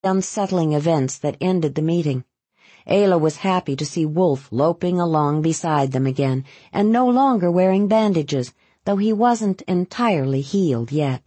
unsettling events that ended the meeting. Ayla was happy to see Wolf loping along beside them again, and no longer wearing bandages, though he wasn't entirely healed yet.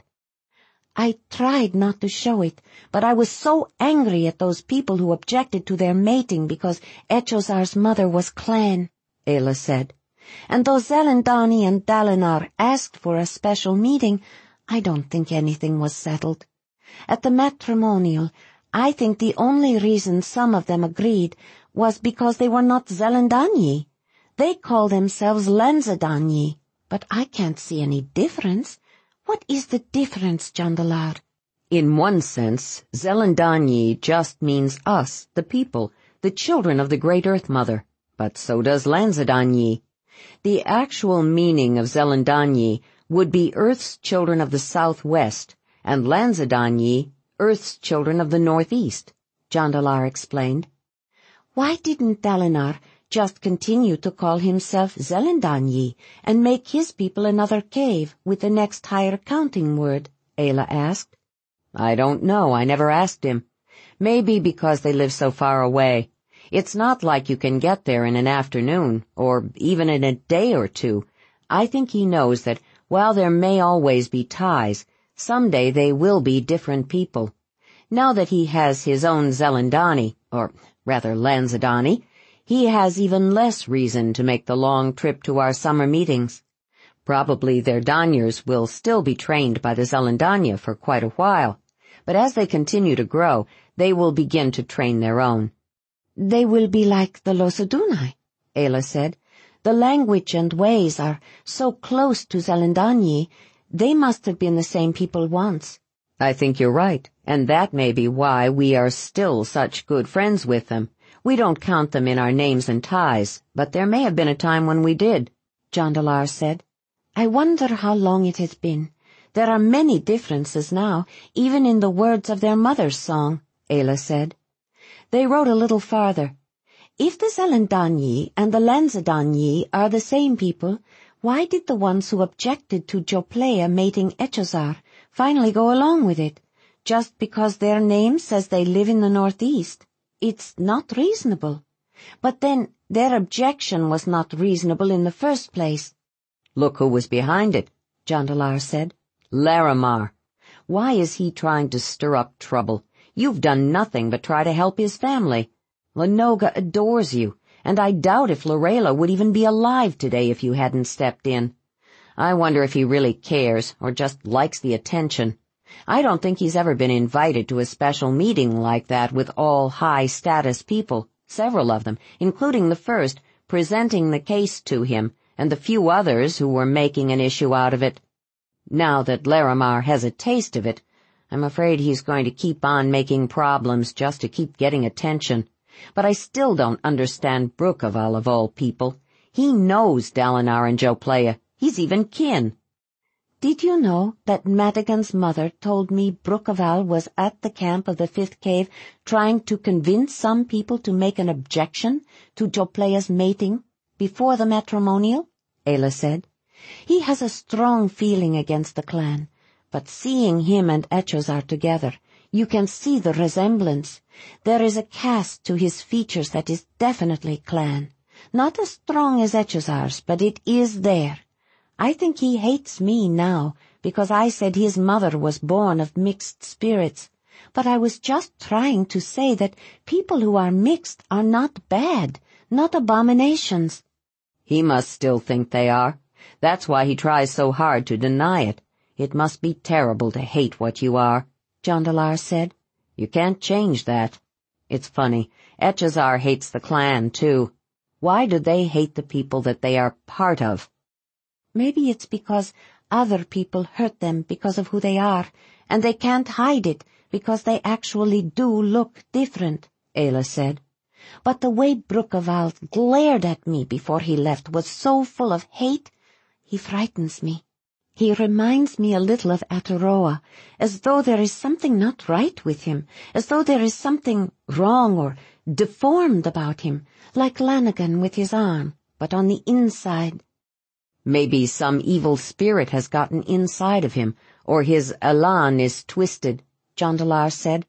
"I tried not to show it, but I was so angry at those people who objected to their mating because Echozar's mother was Clan," Ayla said. "And though Zelindani and Dalinar asked for a special meeting, I don't think anything was settled. At the matrimonial, I think the only reason some of them agreed was because they were not Zelindani. They call themselves Lanzadani, but I can't see any difference. What is the difference, Jandalar?" "In one sense, Zelindani just means us, the people, the children of the Great Earth Mother, but so does Lanzadani. The actual meaning of Zelindani would be Earth's children of the Southwest, and Lanzadani, Earth's children of the Northeast," Jandalar explained. "Why didn't Dalinar just continue to call himself Zelindani and make his people another cave with the next higher counting word?" Ayla asked. "I don't know. I never asked him. Maybe because they live so far away. It's not like you can get there in an afternoon, or even in a day or two. I think he knows that while there may always be ties, someday they will be different people. Now that he has his own Zelindani, or rather Lanzadani, he has even less reason to make the long trip to our summer meetings. Probably their Danyers will still be trained by the Zelindanya for quite a while, but as they continue to grow, they will begin to train their own." "They will be like the Losadunai," Ayla said. "The language and ways are so close to Zelindani, they must have been the same people once." "I think you're right, and that may be why we are still such good friends with them. We don't count them in our names and ties, but there may have been a time when we did," Jandalar said. "I wonder how long it has been. There are many differences now, even in the words of their mother's song," Ayla said. They rode a little farther. "If the Zelindani and the Lanzadani are the same people, why did the ones who objected to Joplea mating Echozar finally go along with it? Just because their name says they live in the Northeast? It's not reasonable. But then their objection was not reasonable in the first place." "Look who was behind it," Jandalar said. "Laramar. Why is he trying to stir up trouble? You've done nothing but try to help his family. Lenoga adores you, and I doubt if Lorela would even be alive today if you hadn't stepped in. I wonder if he really cares, or just likes the attention. I don't think he's ever been invited to a special meeting like that with all high-status people, several of them, including the first, presenting the case to him, and the few others who were making an issue out of it. Now that Laramar has a taste of it, I'm afraid he's going to keep on making problems just to keep getting attention. But I still don't understand Brukaval of all people. He knows Dalinar and Joplea. He's even kin." "Did you know that Madigan's mother told me Brukaval was at the camp of the Fifth Cave trying to convince some people to make an objection to Joplea's mating before the matrimonial?" Ayla said. "He has a strong feeling against the clan, but seeing him and Echozar together, you can see the resemblance. There is a cast to his features that is definitely clan. Not as strong as Echozar's, but it is there. I think he hates me now because I said his mother was born of mixed spirits, but I was just trying to say that people who are mixed are not bad, not abominations." "He must still think they are. That's why he tries so hard to deny it. It must be terrible to hate what you are," Jandalar said. "You can't change that. It's funny, Echozar hates the clan, too. Why do they hate the people that they are part of?" "Maybe it's because other people hurt them because of who they are, and they can't hide it because they actually do look different," Ayla said. "But the way Brukaval glared at me before he left was so full of hate, he frightens me. He reminds me a little of Ataroa, as though there is something not right with him, as though there is something wrong or deformed about him, like Lanigan with his arm, but on the inside." "Maybe some evil spirit has gotten inside of him, or his elan is twisted," Jandalar said.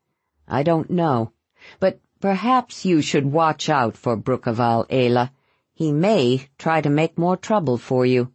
I don't know. But perhaps you should watch out for Brukaval, Ayla. He may try to make more trouble for you.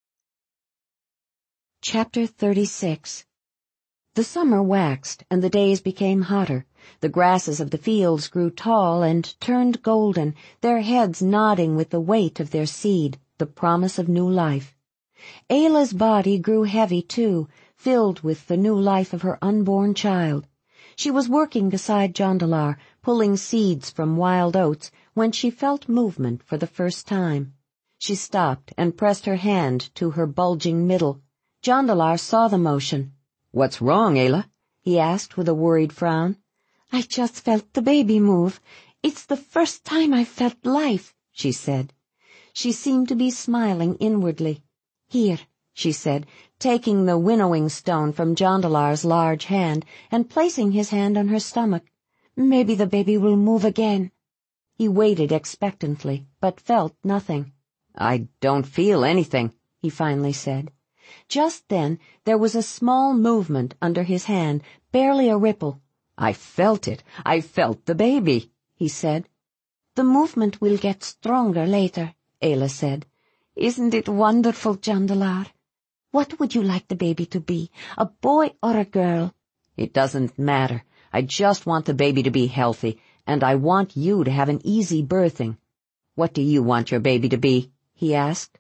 Chapter 36. The summer waxed, and the days became hotter. The grasses of the fields grew tall and turned golden, their heads nodding with the weight of their seed, the promise of new life. Ayla's body grew heavy, too, filled with the new life of her unborn child. She was working beside Jondalar, pulling seeds from wild oats, when she felt movement for the first time. She stopped and pressed her hand to her bulging middle. Jondalar saw the motion. "What's wrong, Ayla?" he asked with a worried frown. "I just felt the baby move. It's the first time I've felt life," she said. She seemed to be smiling inwardly. "Here," she said, taking the winnowing stone from Jondalar's large hand and placing his hand on her stomach. "Maybe the baby will move again." He waited expectantly, but felt nothing. "I don't feel anything," he finally said. Just then there was a small movement under his hand, barely a ripple. "I felt it. I felt the baby," he said. "The movement will get stronger later," Ayla said. "Isn't it wonderful, Jondalar? What would you like the baby to be, a boy or a girl?" "It doesn't matter. I just want the baby to be healthy, and I want you to have an easy birthing. What do you want your baby to be?" he asked.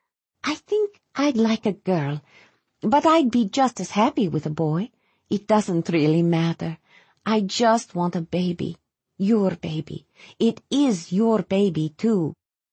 "I think I'd like a girl, but I'd be just as happy with a boy. It doesn't really matter. I just want a baby. Your baby. It is your baby, too."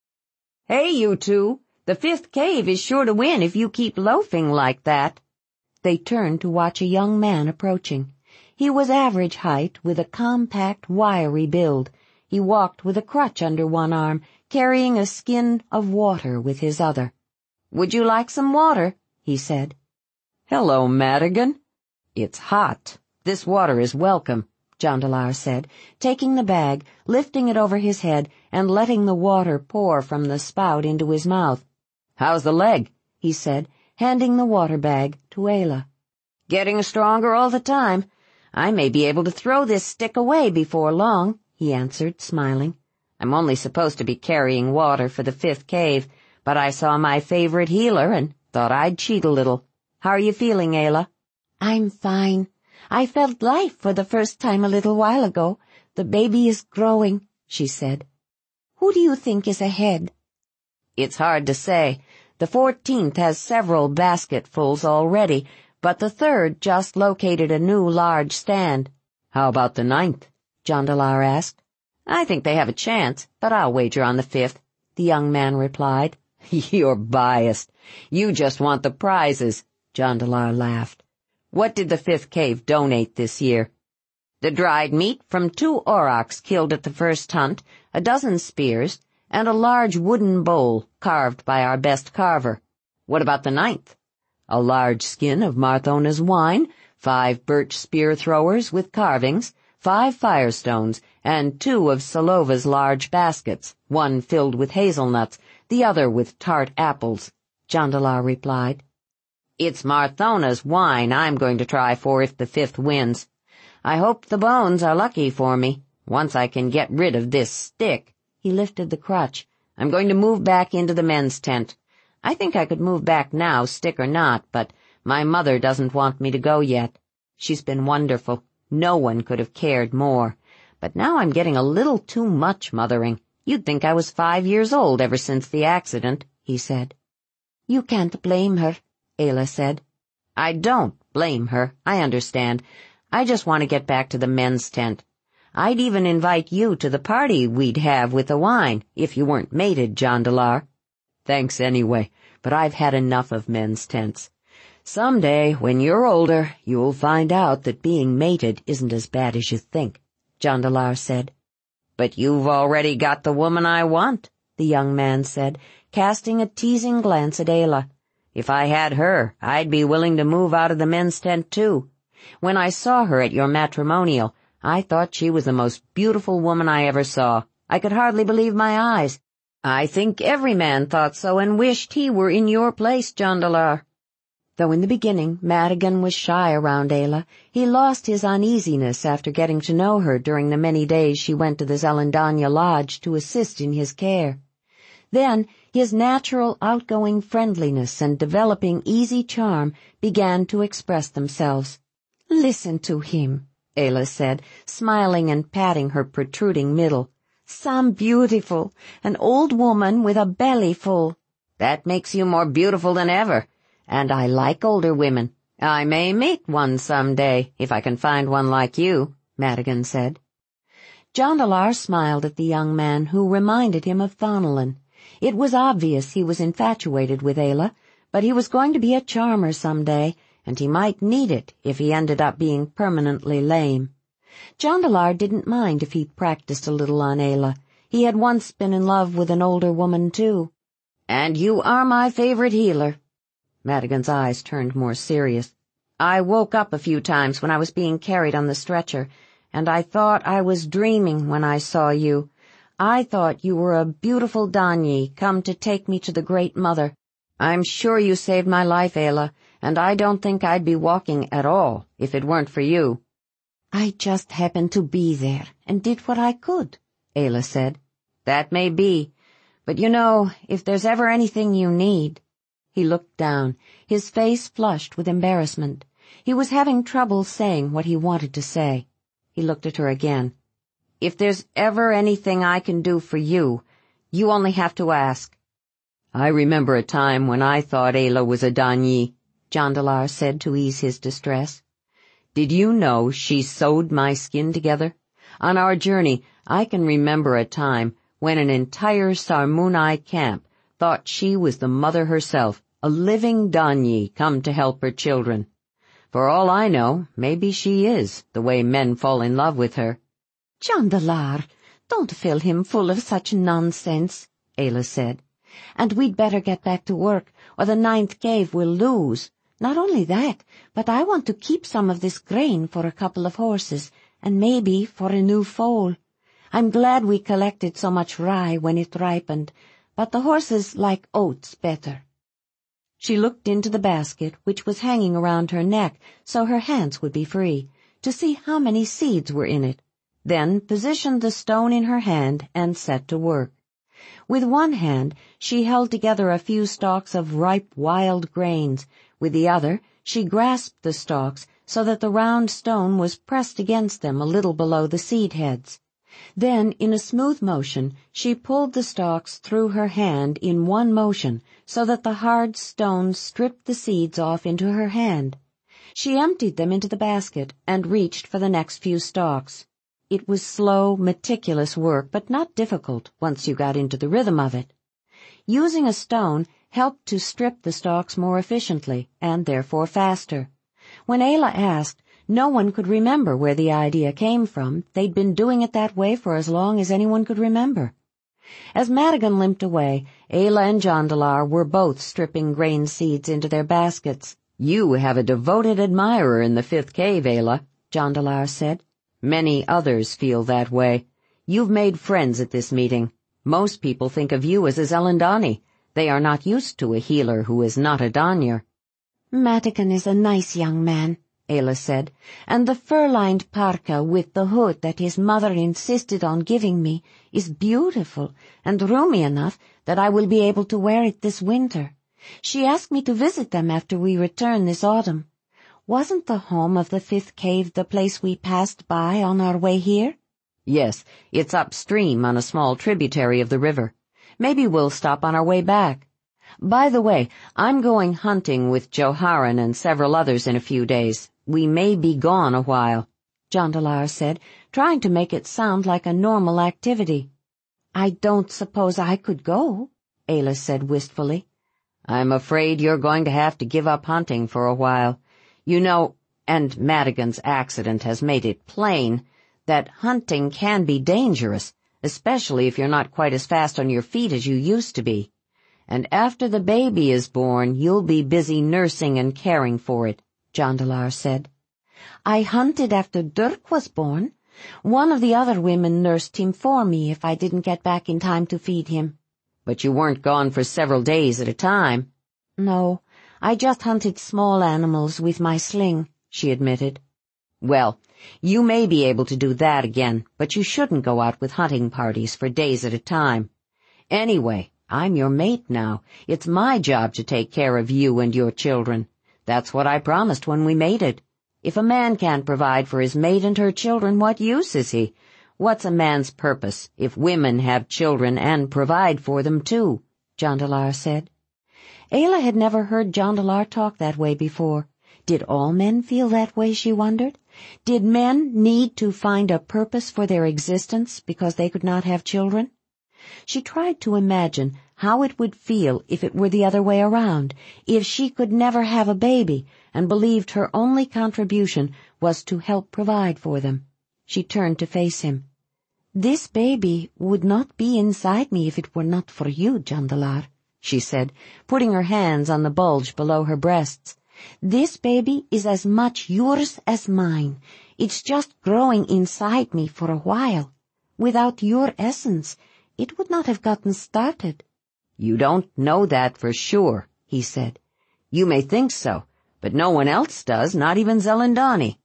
"Hey, you two! The fifth cave is sure to win if you keep loafing like that." They turned to watch a young man approaching. He was average height, with a compact, wiry build. He walked with a crutch under one arm, carrying a skin of water with his other. "Would you like some water?" he said. "Hello, Madigan. It's hot. This water is welcome," Jondalar said, taking the bag, lifting it over his head, and letting the water pour from the spout into his mouth. "How's the leg?" he said, handing the water bag to Ayla. "Getting stronger all the time. I may be able to throw this stick away before long," he answered, smiling. "I'm only supposed to be carrying water for the fifth cave, but I saw my favorite healer and thought I'd cheat a little. How are you feeling, Ayla?" "I'm fine. I felt life for the first time a little while ago. The baby is growing," she said. "Who do you think is ahead?" "It's hard to say. The 14th has several basketfuls already, but the 3rd just located a new large stand." "How about the 9th?" Jondalar asked. "I think they have a chance, but I'll wager on the 5th, the young man replied. "You're biased. You just want the prizes," Jondalar laughed. "What did the 5th cave donate this year?" "The dried meat from 2 aurochs killed at the first hunt, a dozen spears, and a large wooden bowl carved by our best carver." "What about the 9th?" "A large skin of Marthona's wine, 5 birch spear throwers with carvings, 5 firestones, and 2 of Salova's large baskets, one filled with hazelnuts, the other with tart apples," Jondalar replied. "It's Marthona's wine I'm going to try for if the 5th wins. I hope the bones are lucky for me. Once I can get rid of this stick." He lifted the crutch. "I'm going to move back into the men's tent. I think I could move back now, stick or not, but my mother doesn't want me to go yet. She's been wonderful. No one could have cared more. But now I'm getting a little too much mothering. You'd think I was 5 years old ever since the accident," he said. "You can't blame her," Ayla said. "I don't blame her. I understand. I just want to get back to the men's tent. I'd even invite you to the party we'd have with the wine, if you weren't mated, Jondalar." "Thanks anyway, but I've had enough of men's tents. Someday, when you're older, you'll find out that being mated isn't as bad as you think," Jondalar said. "But you've already got the woman I want," the young man said, casting a teasing glance at Ayla. "If I had her, I'd be willing to move out of the men's tent too. When I saw her at your matrimonial, I thought she was the most beautiful woman I ever saw. I could hardly believe my eyes. I think every man thought so and wished he were in your place, Jondalar." Though in the beginning Madigan was shy around Ayla, he lost his uneasiness after getting to know her during the many days she went to the Zelandanya Lodge to assist in his care. Then his natural outgoing friendliness and developing easy charm began to express themselves. "Listen to him," Ayla said, smiling and patting her protruding middle. "Some beautiful, an old woman with a belly full." "That makes you more beautiful than ever. And I like older women. I may meet one some day, if I can find one like you," Madigan said. Jondalar smiled at the young man, who reminded him of Thonellan. It was obvious he was infatuated with Ayla, but he was going to be a charmer some day, and he might need it if he ended up being permanently lame. Jondalar didn't mind if he practiced a little on Ayla. He had once been in love with an older woman, too. "And you are my favorite healer." Madigan's eyes turned more serious. "I woke up a few times when I was being carried on the stretcher, and I thought I was dreaming when I saw you. I thought you were a beautiful Danyi come to take me to the Great Mother. I'm sure you saved my life, Ayla, and I don't think I'd be walking at all if it weren't for you." "I just happened to be there and did what I could," Ayla said. "That may be, but you know, if there's ever anything you need—" He looked down, his face flushed with embarrassment. He was having trouble saying what he wanted to say. He looked at her again. "If there's ever anything I can do for you, you only have to ask." "I remember a time when I thought Ayla was a Danyi," Jondalar said to ease his distress. "Did you know she sewed my skin together? On our journey, I can remember a time when an entire Sarmunai camp thought she was the mother herself, a living Danyi come to help her children. For all I know, maybe she is, the way men fall in love with her." "Jondalar, don't fill him full of such nonsense," Ayla said. "And we'd better get back to work, or the 9th cave will lose. Not only that, but I want to keep some of this grain for a couple of horses, and maybe for a new foal. I'm glad we collected so much rye when it ripened, but the horses like oats better." She looked into the basket, which was hanging around her neck so her hands would be free, to see how many seeds were in it, then positioned the stone in her hand and set to work. With one hand, she held together a few stalks of ripe wild grains. With the other, she grasped the stalks so that the round stone was pressed against them a little below the seed heads. Then, in a smooth motion, she pulled the stalks through her hand in one motion so that the hard stone stripped the seeds off into her hand. She emptied them into the basket and reached for the next few stalks. It was slow, meticulous work, but not difficult once you got into the rhythm of it. Using a stone helped to strip the stalks more efficiently, and therefore faster. When Ayla asked, no one could remember where the idea came from. They'd been doing it that way for as long as anyone could remember. As Madigan limped away, Ayla and Jondalar were both stripping grain seeds into their baskets. "You have a devoted admirer in the 5th cave, Ayla," Jondalar said. "Many others feel that way. You've made friends at this meeting. Most people think of you as a Zelandani. They are not used to a healer who is not a Danyer." "Madigan is a nice young man," Ayla said, "and the fur-lined parka with the hood that his mother insisted on giving me is beautiful and roomy enough that I will be able to wear it this winter. She asked me to visit them after we return this autumn. Wasn't the home of the 5th cave the place we passed by on our way here?" "Yes, it's upstream on a small tributary of the river. Maybe we'll stop on our way back. By the way, I'm going hunting with Joharan and several others in a few days. We may be gone a while," Jondalar said, trying to make it sound like a normal activity. "I don't suppose I could go," Ayla said wistfully. "I'm afraid you're going to have to give up hunting for a while. You know, and Madigan's accident has made it plain, that hunting can be dangerous, especially if you're not quite as fast on your feet as you used to be. And after the baby is born, you'll be busy nursing and caring for it," Jondalar said. "I hunted after Dirk was born. One of the other women nursed him for me if I didn't get back in time to feed him." "But you weren't gone for several days at a time." "No, I just hunted small animals with my sling, she admitted. Well, you may be able to do that again, but you shouldn't go out with hunting parties for days at a time. Anyway, I'm your mate now. It's my job to take care of you and your children. That's what I promised when we mated. If a man can't provide for his mate and her children, what use is he? What's a man's purpose if women have children and provide for them too? Jondalar said. Ayla had never heard Jondalar talk that way before. Did all men feel that way, she wondered? Did men need to find a purpose for their existence because they could not have children? She tried to imagine how it would feel if it were the other way around, if she could never have a baby and believed her only contribution was to help provide for them. She turned to face him. "This baby would not be inside me if it were not for you, Jondalar," she said, putting her hands on the bulge below her breasts. "This baby is as much yours as mine. It's just growing inside me for a while. Without your essence, it would not have gotten started." "You don't know that for sure," he said. "You may think so, but no one else does, not even Zelindani."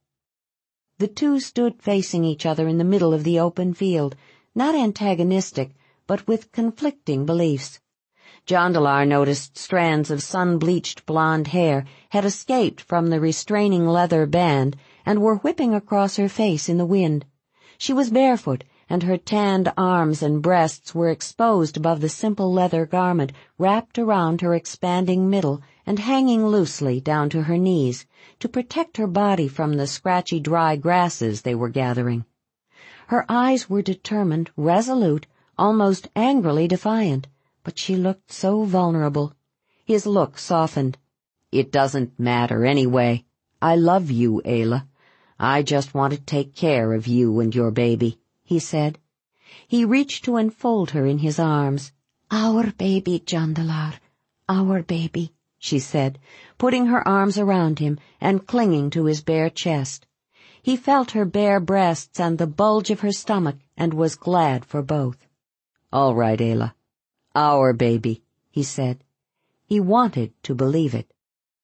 The two stood facing each other in the middle of the open field, not antagonistic, but with conflicting beliefs. Jondalar noticed strands of sun-bleached blonde hair had escaped from the restraining leather band and were whipping across her face in the wind. She was barefoot, and her tanned arms and breasts were exposed above the simple leather garment wrapped around her expanding middle and hanging loosely down to her knees, to protect her body from the scratchy dry grasses they were gathering. Her eyes were determined, resolute, almost angrily defiant, but she looked so vulnerable. His look softened. "It doesn't matter anyway. I love you, Ayla. I just want to take care of you and your baby," he said. He reached to enfold her in his arms. "Our baby, Jondalar, our baby," she said, putting her arms around him and clinging to his bare chest. He felt her bare breasts and the bulge of her stomach and was glad for both. "All right, Ayla. Our baby," he said. He wanted to believe it.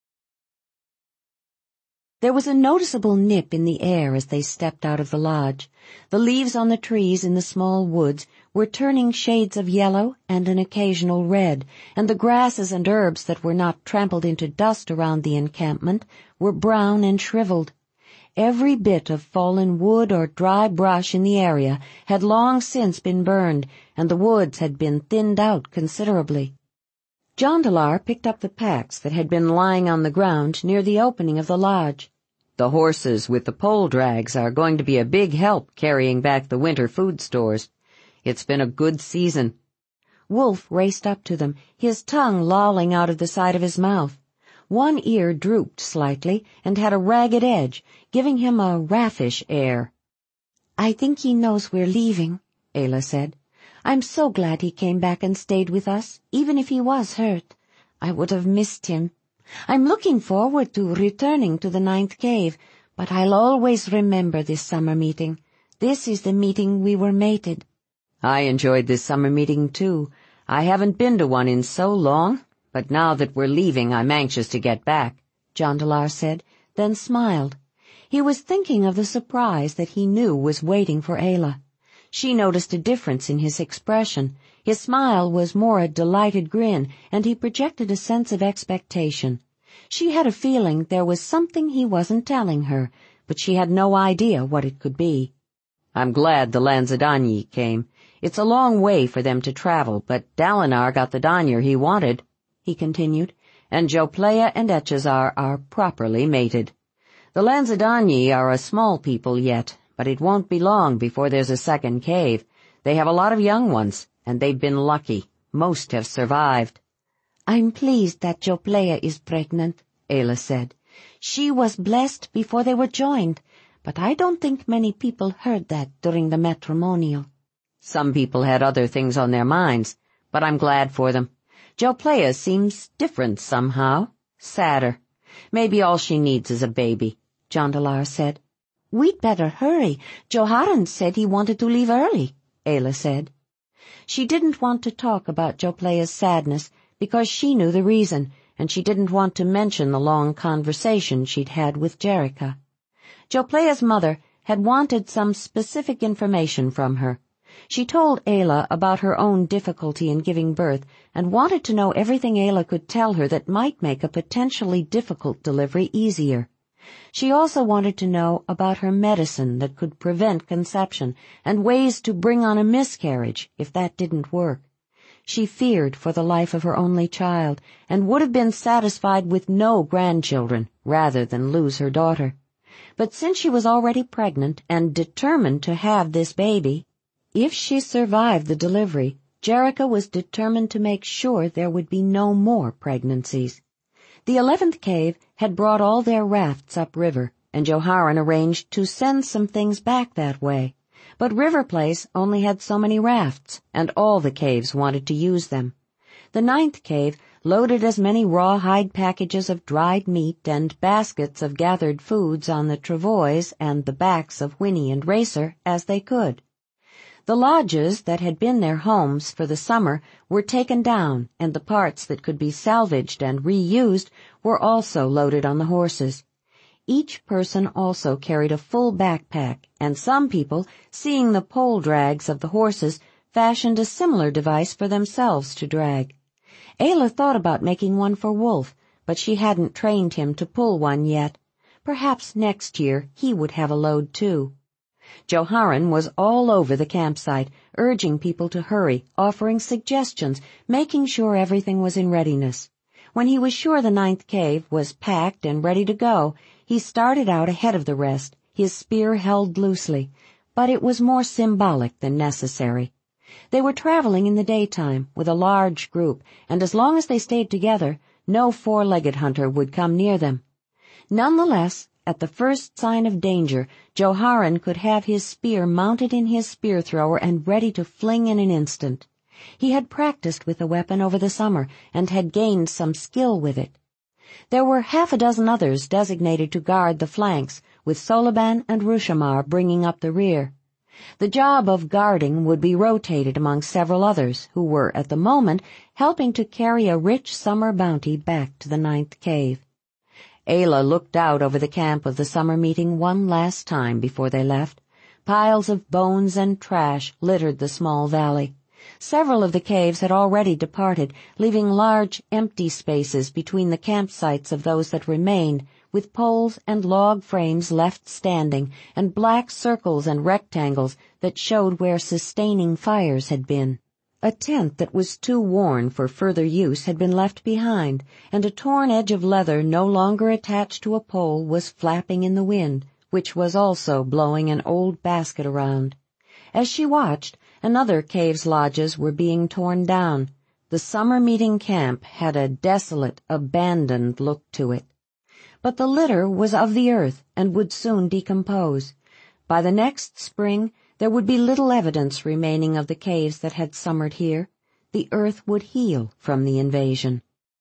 There was a noticeable nip in the air as they stepped out of the lodge. The leaves on the trees in the small woods were turning shades of yellow and an occasional red, and the grasses and herbs that were not trampled into dust around the encampment were brown and shriveled. Every bit of fallen wood or dry brush in the area had long since been burned, and the woods had been thinned out considerably. Jondalar picked up the packs that had been lying on the ground near the opening of the lodge. "The horses with the pole drags are going to be a big help carrying back the winter food stores. It's been a good season." Wolf raced up to them, his tongue lolling out of the side of his mouth. One ear drooped slightly and had a ragged edge, giving him a raffish air. "I think he knows we're leaving," Ayla said. "I'm so glad he came back and stayed with us, even if he was hurt. I would have missed him. I'm looking forward to returning to the 9th cave, but I'll always remember this summer meeting. This is the meeting we were mated." "I enjoyed this summer meeting, too. I haven't been to one in so long, but now that we're leaving, I'm anxious to get back," Jondalar said, then smiled. He was thinking of the surprise that he knew was waiting for Ayla. She noticed a difference in his expression. His smile was more a delighted grin, and he projected a sense of expectation. She had a feeling there was something he wasn't telling her, but she had no idea what it could be. "I'm glad the Lanzadani came. It's a long way for them to travel, but Dalinar got the Danyar he wanted," he continued, "and Joplea and Echazar are properly mated. The Lanzadani are a small people yet, but it won't be long before there's a second cave. They have a lot of young ones, and they've been lucky. Most have survived." "I'm pleased that Joplea is pregnant," Ayla said. "She was blessed before they were joined, but I don't think many people heard that during the matrimonial." "Some people had other things on their minds, but I'm glad for them. Joplea seems different somehow, sadder. Maybe all she needs is a baby," Jondalar said. "We'd better hurry. Joharan said he wanted to leave early," Ayla said. She didn't want to talk about Joplea's sadness because she knew the reason, and she didn't want to mention the long conversation she'd had with Jerica. Joplea's mother had wanted some specific information from her. She told Ayla about her own difficulty in giving birth and wanted to know everything Ayla could tell her that might make a potentially difficult delivery easier. She also wanted to know about her medicine that could prevent conception and ways to bring on a miscarriage if that didn't work. She feared for the life of her only child and would have been satisfied with no grandchildren rather than lose her daughter. But since she was already pregnant and determined to have this baby, if she survived the delivery, Jerica was determined to make sure there would be no more pregnancies. The 11th cave had brought all their rafts upriver, and Joharan arranged to send some things back that way. But River Place only had so many rafts, and all the caves wanted to use them. The 9th cave loaded as many rawhide packages of dried meat and baskets of gathered foods on the travois and the backs of Winnie and Racer as they could. The lodges that had been their homes for the summer were taken down, and the parts that could be salvaged and reused were also loaded on the horses. Each person also carried a full backpack, and some people, seeing the pole drags of the horses, fashioned a similar device for themselves to drag. Ayla thought about making one for Wolf, but she hadn't trained him to pull one yet. Perhaps next year he would have a load too. Joharan was all over the campsite, urging people to hurry, offering suggestions, making sure everything was in readiness. When he was sure the 9th cave was packed and ready to go, he started out ahead of the rest, his spear held loosely, but it was more symbolic than necessary. They were traveling in the daytime with a large group, and as long as they stayed together, no four-legged hunter would come near them. Nonetheless, at the first sign of danger, Joharan could have his spear mounted in his spear thrower and ready to fling in an instant. He had practiced with the weapon over the summer and had gained some skill with it. There were half a dozen others designated to guard the flanks, with Soloban and Rushamar bringing up the rear. The job of guarding would be rotated among several others who were, at the moment, helping to carry a rich summer bounty back to the 9th cave. Ayla looked out over the camp of the summer meeting one last time before they left. Piles of bones and trash littered the small valley. Several of the caves had already departed, leaving large, empty spaces between the campsites of those that remained, with poles and log frames left standing, and black circles and rectangles that showed where sustaining fires had been. A tent that was too worn for further use had been left behind, and a torn edge of leather no longer attached to a pole was flapping in the wind, which was also blowing an old basket around. As she watched, another cave's lodges were being torn down. The summer meeting camp had a desolate, abandoned look to it. But the litter was of the earth and would soon decompose. By the next spring, there would be little evidence remaining of the caves that had summered here. The earth would heal from the invasion.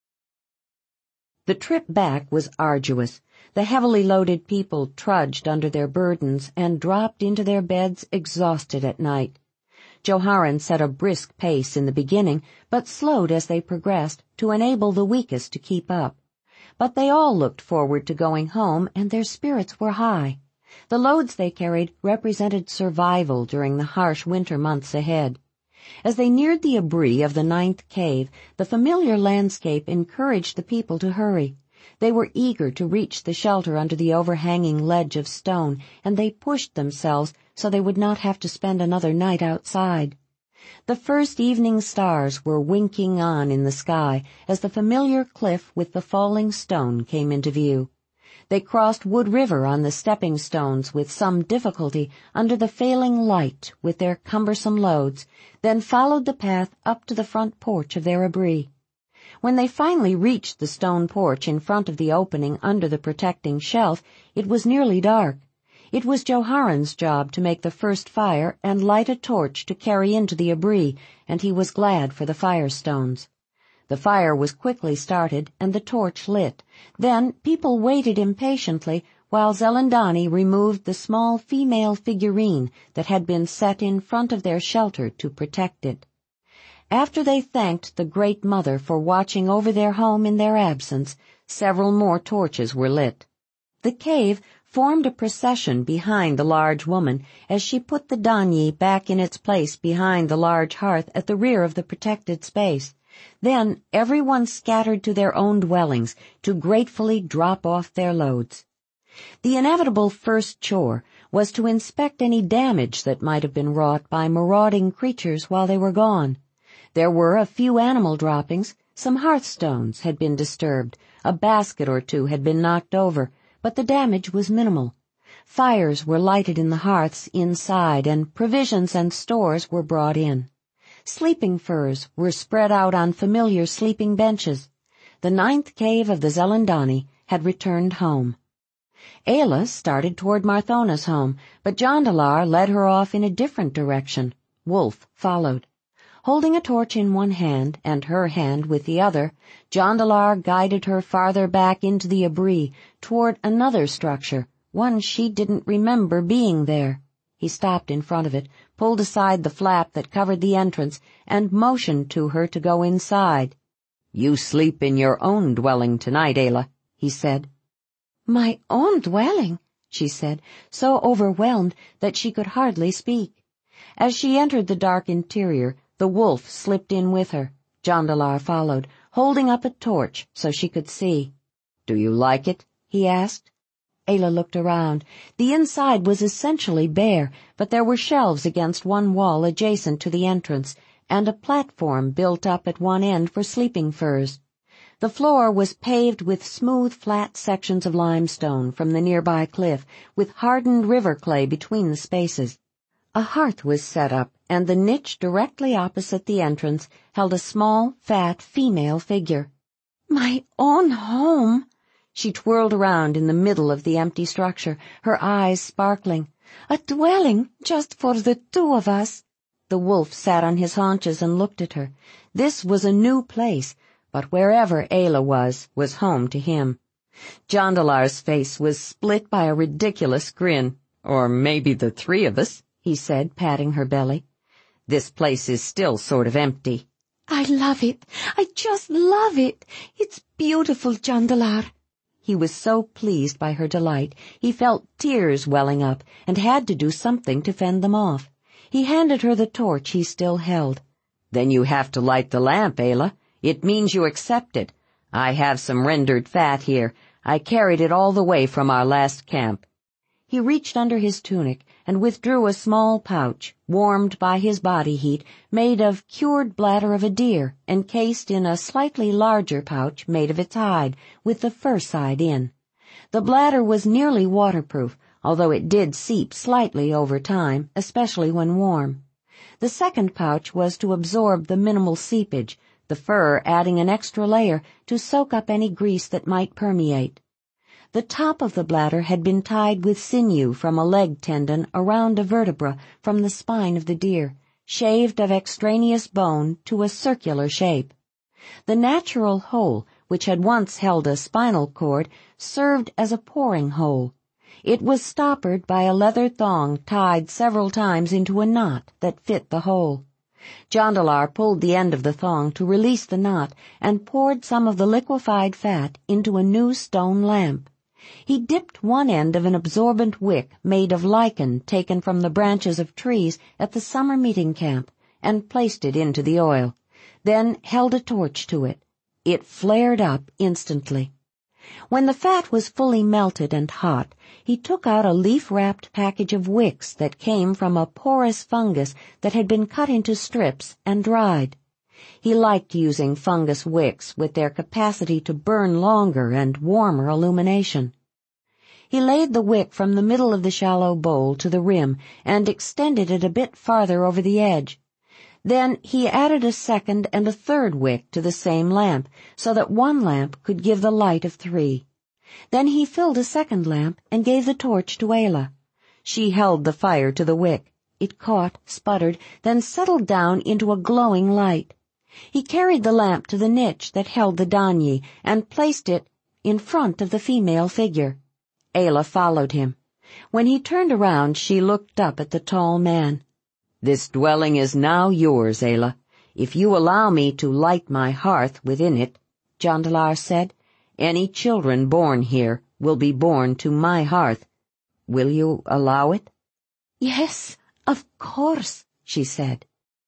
The trip back was arduous. The heavily loaded people trudged under their burdens and dropped into their beds exhausted at night. Joharan set a brisk pace in the beginning, but slowed as they progressed to enable the weakest to keep up. But they all looked forward to going home, and their spirits were high. The loads they carried represented survival during the harsh winter months ahead. As they neared the abri of the 9th cave, the familiar landscape encouraged the people to hurry. They were eager to reach the shelter under the overhanging ledge of stone, and they pushed themselves so they would not have to spend another night outside. The first evening stars were winking on in the sky as the familiar cliff with the falling stone came into view. They crossed Wood River on the stepping stones with some difficulty under the failing light with their cumbersome loads, then followed the path up to the front porch of their abri. When they finally reached the stone porch in front of the opening under the protecting shelf, it was nearly dark. It was Joharan's job to make the first fire and light a torch to carry into the abri, and he was glad for the firestones. The fire was quickly started and the torch lit. Then people waited impatiently while Zelandani removed the small female figurine that had been set in front of their shelter to protect it. After they thanked the Great Mother for watching over their home in their absence, several more torches were lit. The cave formed a procession behind the large woman as she put the Danyi back in its place behind the large hearth at the rear of the protected space. Then everyone scattered to their own dwellings to gratefully drop off their loads. The inevitable first chore was to inspect any damage that might have been wrought by marauding creatures while they were gone. There were a few animal droppings, some hearthstones had been disturbed, a basket or two had been knocked over, but the damage was minimal. Fires were lighted in the hearths inside, and provisions and stores were brought in. Sleeping furs were spread out on familiar sleeping benches. The 9th cave of the Zelandani had returned home. Ayla started toward Marthona's home, but Jondalar led her off in a different direction. Wolf followed. Holding a torch in one hand and her hand with the other, Jondalar guided her farther back into the abri, toward another structure, one she didn't remember being there. He stopped in front of it, pulled aside the flap that covered the entrance, and motioned to her to go inside. "You sleep in your own dwelling tonight, Ayla," he said. "My own dwelling?" she said, so overwhelmed that she could hardly speak. As she entered the dark interior, the wolf slipped in with her. Jondalar followed, holding up a torch so she could see. "Do you like it?" he asked. Ayla looked around. The inside was essentially bare, but there were shelves against one wall adjacent to the entrance, and a platform built up at one end for sleeping furs. The floor was paved with smooth, flat sections of limestone from the nearby cliff, with hardened river clay between the spaces. A hearth was set up, and the niche directly opposite the entrance held a small, fat female figure. "My own home!" She twirled around in the middle of the empty structure, her eyes sparkling. "A dwelling just for the two of us." The wolf sat on his haunches and looked at her. This was a new place, but wherever Ayla was home to him. Jondalar's face was split by a ridiculous grin. "Or maybe the three of us," he said, patting her belly. "This place is still sort of empty." "I love it. I just love it. It's beautiful, Jondalar." He was so pleased by her delight, he felt tears welling up and had to do something to fend them off. He handed her the torch he still held. "Then you have to light the lamp, Ayla. It means you accept it. I have some rendered fat here. I carried it all the way from our last camp." He reached under his tunic and withdrew a small pouch, warmed by his body heat, made of cured bladder of a deer, encased in a slightly larger pouch made of its hide, with the fur side in. The bladder was nearly waterproof, although it did seep slightly over time, especially when warm. The second pouch was to absorb the minimal seepage, the fur adding an extra layer to soak up any grease that might permeate. The top of the bladder had been tied with sinew from a leg tendon around a vertebra from the spine of the deer, shaved of extraneous bone to a circular shape. The natural hole, which had once held a spinal cord, served as a pouring hole. It was stoppered by a leather thong tied several times into a knot that fit the hole. Jondalar pulled the end of the thong to release the knot and poured some of the liquefied fat into a new stone lamp. He dipped one end of an absorbent wick made of lichen taken from the branches of trees at the summer meeting camp and placed it into the oil, then held a torch to it. It flared up instantly. When the fat was fully melted and hot, he took out a leaf-wrapped package of wicks that came from a porous fungus that had been cut into strips and dried. He liked using fungus wicks with their capacity to burn longer and warmer illumination. He laid the wick from the middle of the shallow bowl to the rim and extended it a bit farther over the edge. Then he added a second and a third wick to the same lamp, so that one lamp could give the light of 3. Then he filled a second lamp and gave the torch to Ayla. She held the fire to the wick. It caught, sputtered, then settled down into a glowing light. He carried the lamp to the niche that held the Danyi and placed it in front of the female figure. Ayla followed him. When he turned around, she looked up at the tall man. "This dwelling is now yours, Ayla. If you allow me to light my hearth within it, Jandalar said, any children born here will be born to my hearth. Will you allow it? Yes, of course, she said.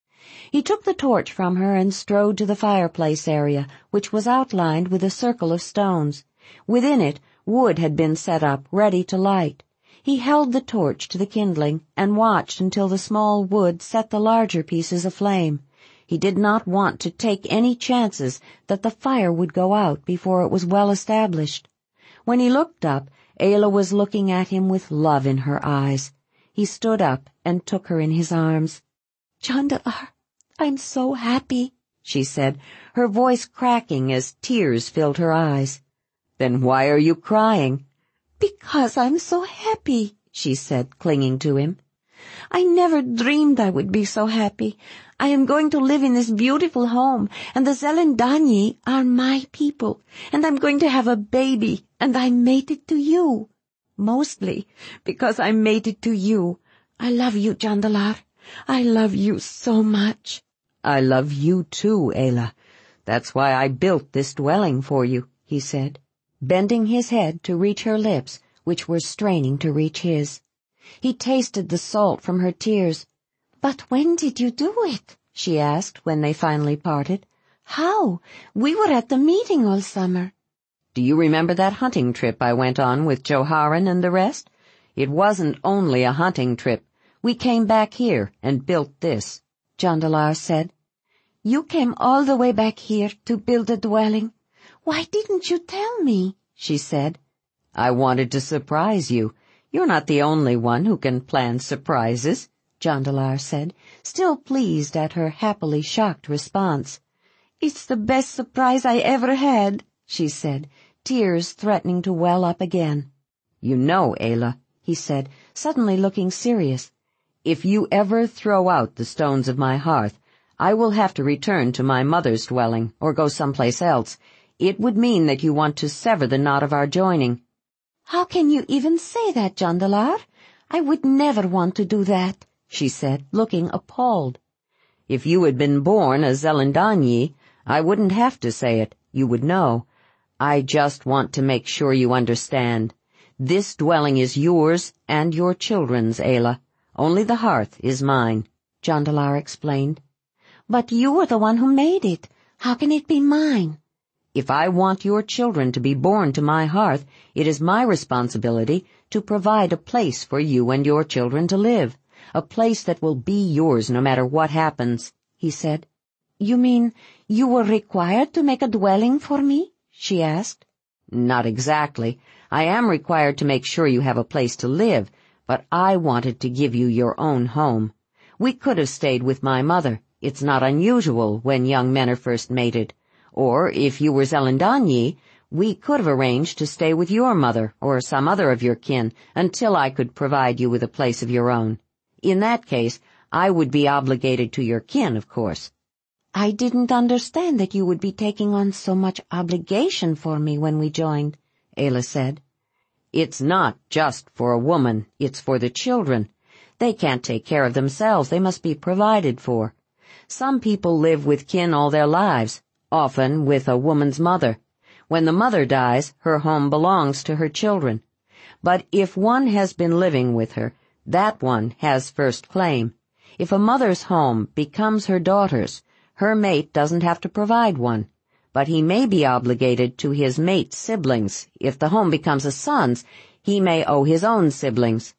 He took the torch from her and strode to the fireplace area, which was outlined with a circle of stones. Within it, wood had been set up, ready to light. He held the torch to the kindling and watched until the small wood set the larger pieces aflame. He did not want to take any chances that the fire would go out before it was well established. When he looked up, Ayla was looking at him with love in her eyes. He stood up and took her in his arms. Jandalar, I'm so happy, she said, her voice cracking as tears filled her eyes. Then why are you crying? Because I'm so happy, she said, clinging to him. I never dreamed I would be so happy. I am going to live in this beautiful home, and the Zelendanyi are my people, and I'm going to have a baby, and I'm mated to you. Mostly because I'm mated to you. I love you, Jandalar. I love you so much. I love you too, Ayla. That's why I built this dwelling for you, he said, bending his head to reach her lips, which were straining to reach his. He tasted the salt from her tears. But when did you do it? She asked when they finally parted. How? We were at the meeting all summer. Do you remember that hunting trip I went on with Joharan and the rest? It wasn't only a hunting trip. We came back here and built this, Jandalar said. You came all the way back here to build a dwelling. Why didn't you tell me? She said. I wanted to surprise you. You're not the only one who can plan surprises, Jandalar said, still pleased at her happily shocked response. It's the best surprise I ever had, she said, tears threatening to well up again. You know, Ayla, he said, suddenly looking serious, if you ever throw out the stones of my hearth, I will have to return to my mother's dwelling or go someplace else. It would mean that you want to sever the knot of our joining. How can you even say that, Jandalar? I would never want to do that, she said, looking appalled. If you had been born a Zelendanyi, I wouldn't have to say it. You would know. I just want to make sure you understand. This dwelling is yours and your children's, Ayla. Only the hearth is mine, Jandalar explained. But you were the one who made it. How can it be mine? If I want your children to be born to my hearth, it is my responsibility to provide a place for you and your children to live, a place that will be yours no matter what happens, he said. You mean you were required to make a dwelling for me? She asked. Not exactly. I am required to make sure you have a place to live, but I wanted to give you your own home. We could have stayed with my mother. It's not unusual when young men are first mated. Or, if you were Zelendanyi, we could have arranged to stay with your mother or some other of your kin until I could provide you with a place of your own. In that case, I would be obligated to your kin, of course. I didn't understand that you would be taking on so much obligation for me when we joined, Ayla said. It's not just for a woman, it's for the children. They can't take care of themselves, they must be provided for. Some people live with kin all their lives, often with a woman's mother. When the mother dies, her home belongs to her children. But if one has been living with her, that one has first claim. If a mother's home becomes her daughter's, her mate doesn't have to provide one, but he may be obligated to his mate's siblings. If the home becomes a son's, he may owe his own siblings.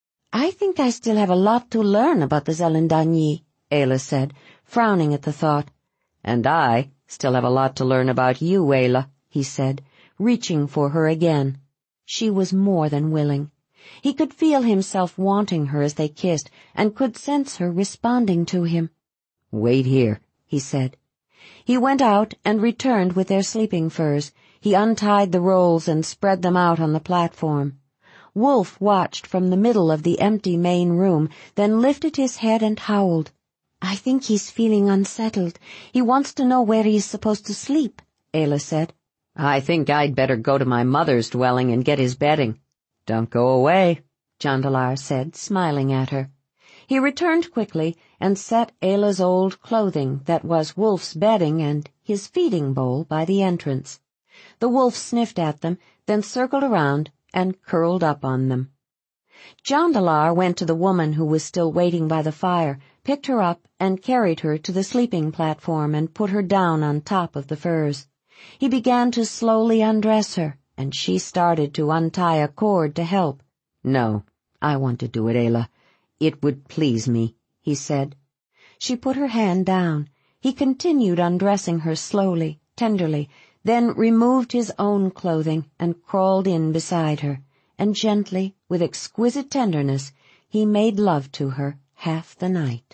I think I still have a lot to learn about the Zelendanyi, Ayla said, frowning at the thought. And I still have a lot to learn about you, Ayla, he said, reaching for her again. She was more than willing. He could feel himself wanting her as they kissed, and could sense her responding to him. Wait here, he said. He went out and returned with their sleeping furs. He untied the rolls and spread them out on the platform. Wolf watched from the middle of the empty main room, then lifted his head and howled. I think he's feeling unsettled. He wants to know where he is supposed to sleep, Ayla said. I think I'd better go to my mother's dwelling and get his bedding. Don't go away, Jandalar said, smiling at her. He returned quickly and set Ayla's old clothing that was Wolf's bedding and his feeding bowl by the entrance. The wolf sniffed at them, then circled around and curled up on them. Jondalar went to the woman who was still waiting by the fire, picked her up, and carried her to the sleeping platform and put her down on top of the furs. He began to slowly undress her, and she started to untie a cord to help. "No, I want to do it, Ayla. It would please me," he said. She put her hand down. He continued undressing her slowly, tenderly, then removed his own clothing and crawled in beside her, and gently, with exquisite tenderness, he made love to her half the night.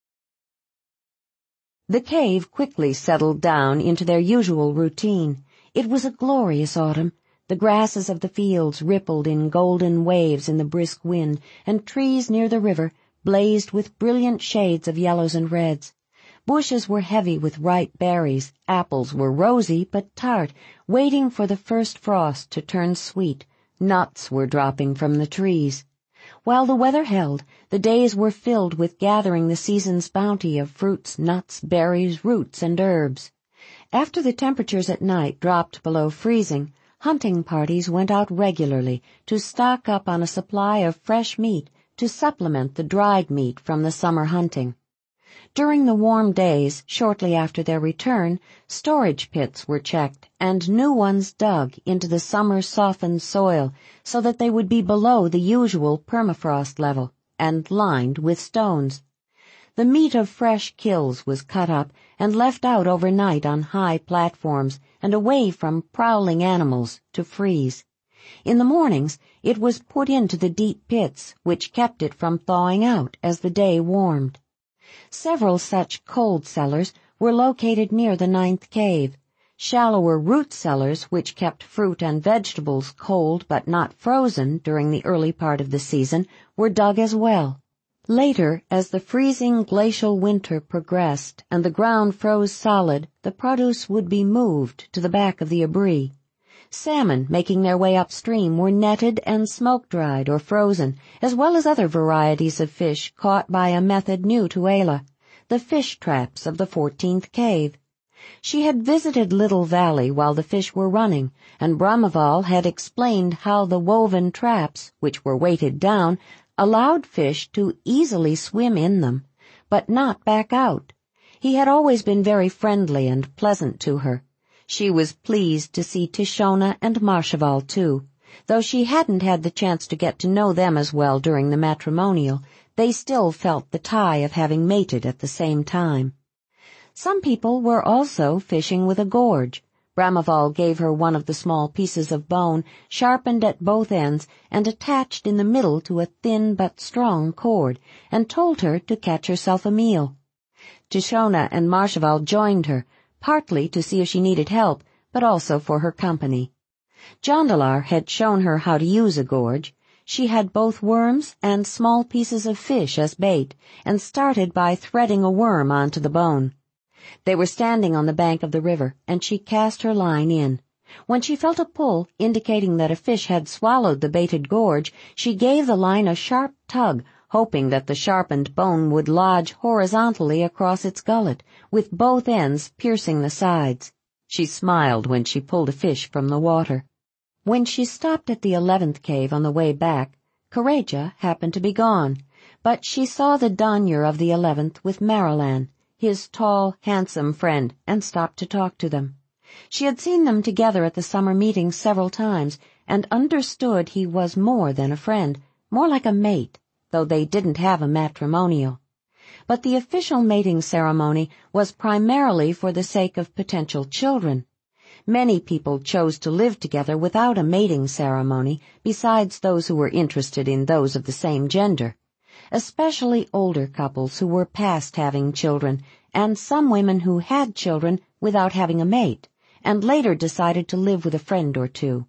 The cave quickly settled down into their usual routine. It was a glorious autumn. The grasses of the fields rippled in golden waves in the brisk wind, and trees near the river blazed with brilliant shades of yellows and reds. Bushes were heavy with ripe berries, apples were rosy but tart, waiting for the first frost to turn sweet, nuts were dropping from the trees. While the weather held, the days were filled with gathering the season's bounty of fruits, nuts, berries, roots, and herbs. After the temperatures at night dropped below freezing, hunting parties went out regularly to stock up on a supply of fresh meat to supplement the dried meat from the summer hunting. During the warm days, shortly after their return, storage pits were checked and new ones dug into the summer-softened soil so that they would be below the usual permafrost level and lined with stones. The meat of fresh kills was cut up and left out overnight on high platforms and away from prowling animals to freeze. In the mornings, it was put into the deep pits, which kept it from thawing out as the day warmed. Several such cold cellars were located near the 9th cave. Shallower root cellars, which kept fruit and vegetables cold but not frozen during the early part of the season, were dug as well. Later, as the freezing glacial winter progressed and the ground froze solid, the produce would be moved to the back of the abri. Salmon making their way upstream were netted and smoke-dried or frozen, as well as other varieties of fish caught by a method new to Ayla, the fish traps of the 14th cave. She had visited Little Valley while the fish were running, and Brahmaval had explained how the woven traps, which were weighted down, allowed fish to easily swim in them, but not back out. He had always been very friendly and pleasant to her. She was pleased to see Tishona and Marshaval, too. Though she hadn't had the chance to get to know them as well during the matrimonial, they still felt the tie of having mated at the same time. Some people were also fishing with a gorge. Brahmaval gave her one of the small pieces of bone, sharpened at both ends and attached in the middle to a thin but strong cord, and told her to catch herself a meal. Tishona and Marshaval joined her, partly to see if she needed help, but also for her company. Jondalar had shown her how to use a gorge. She had both worms and small pieces of fish as bait, and started by threading a worm onto the bone. They were standing on the bank of the river, and she cast her line in. When she felt a pull, indicating that a fish had swallowed the baited gorge, she gave the line a sharp tug, hoping that the sharpened bone would lodge horizontally across its gullet, with both ends piercing the sides. She smiled when she pulled a fish from the water. When she stopped at the 11th cave on the way back, Kareja happened to be gone, but she saw the Danyer of the 11th with Marilan, his tall, handsome friend, and stopped to talk to them. She had seen them together at the summer meeting several times, and understood he was more than a friend, more like a mate, though they didn't have a matrimonial. But the official mating ceremony was primarily for the sake of potential children. Many people chose to live together without a mating ceremony, besides those who were interested in those of the same gender, especially older couples who were past having children, and some women who had children without having a mate, and later decided to live with a friend or two.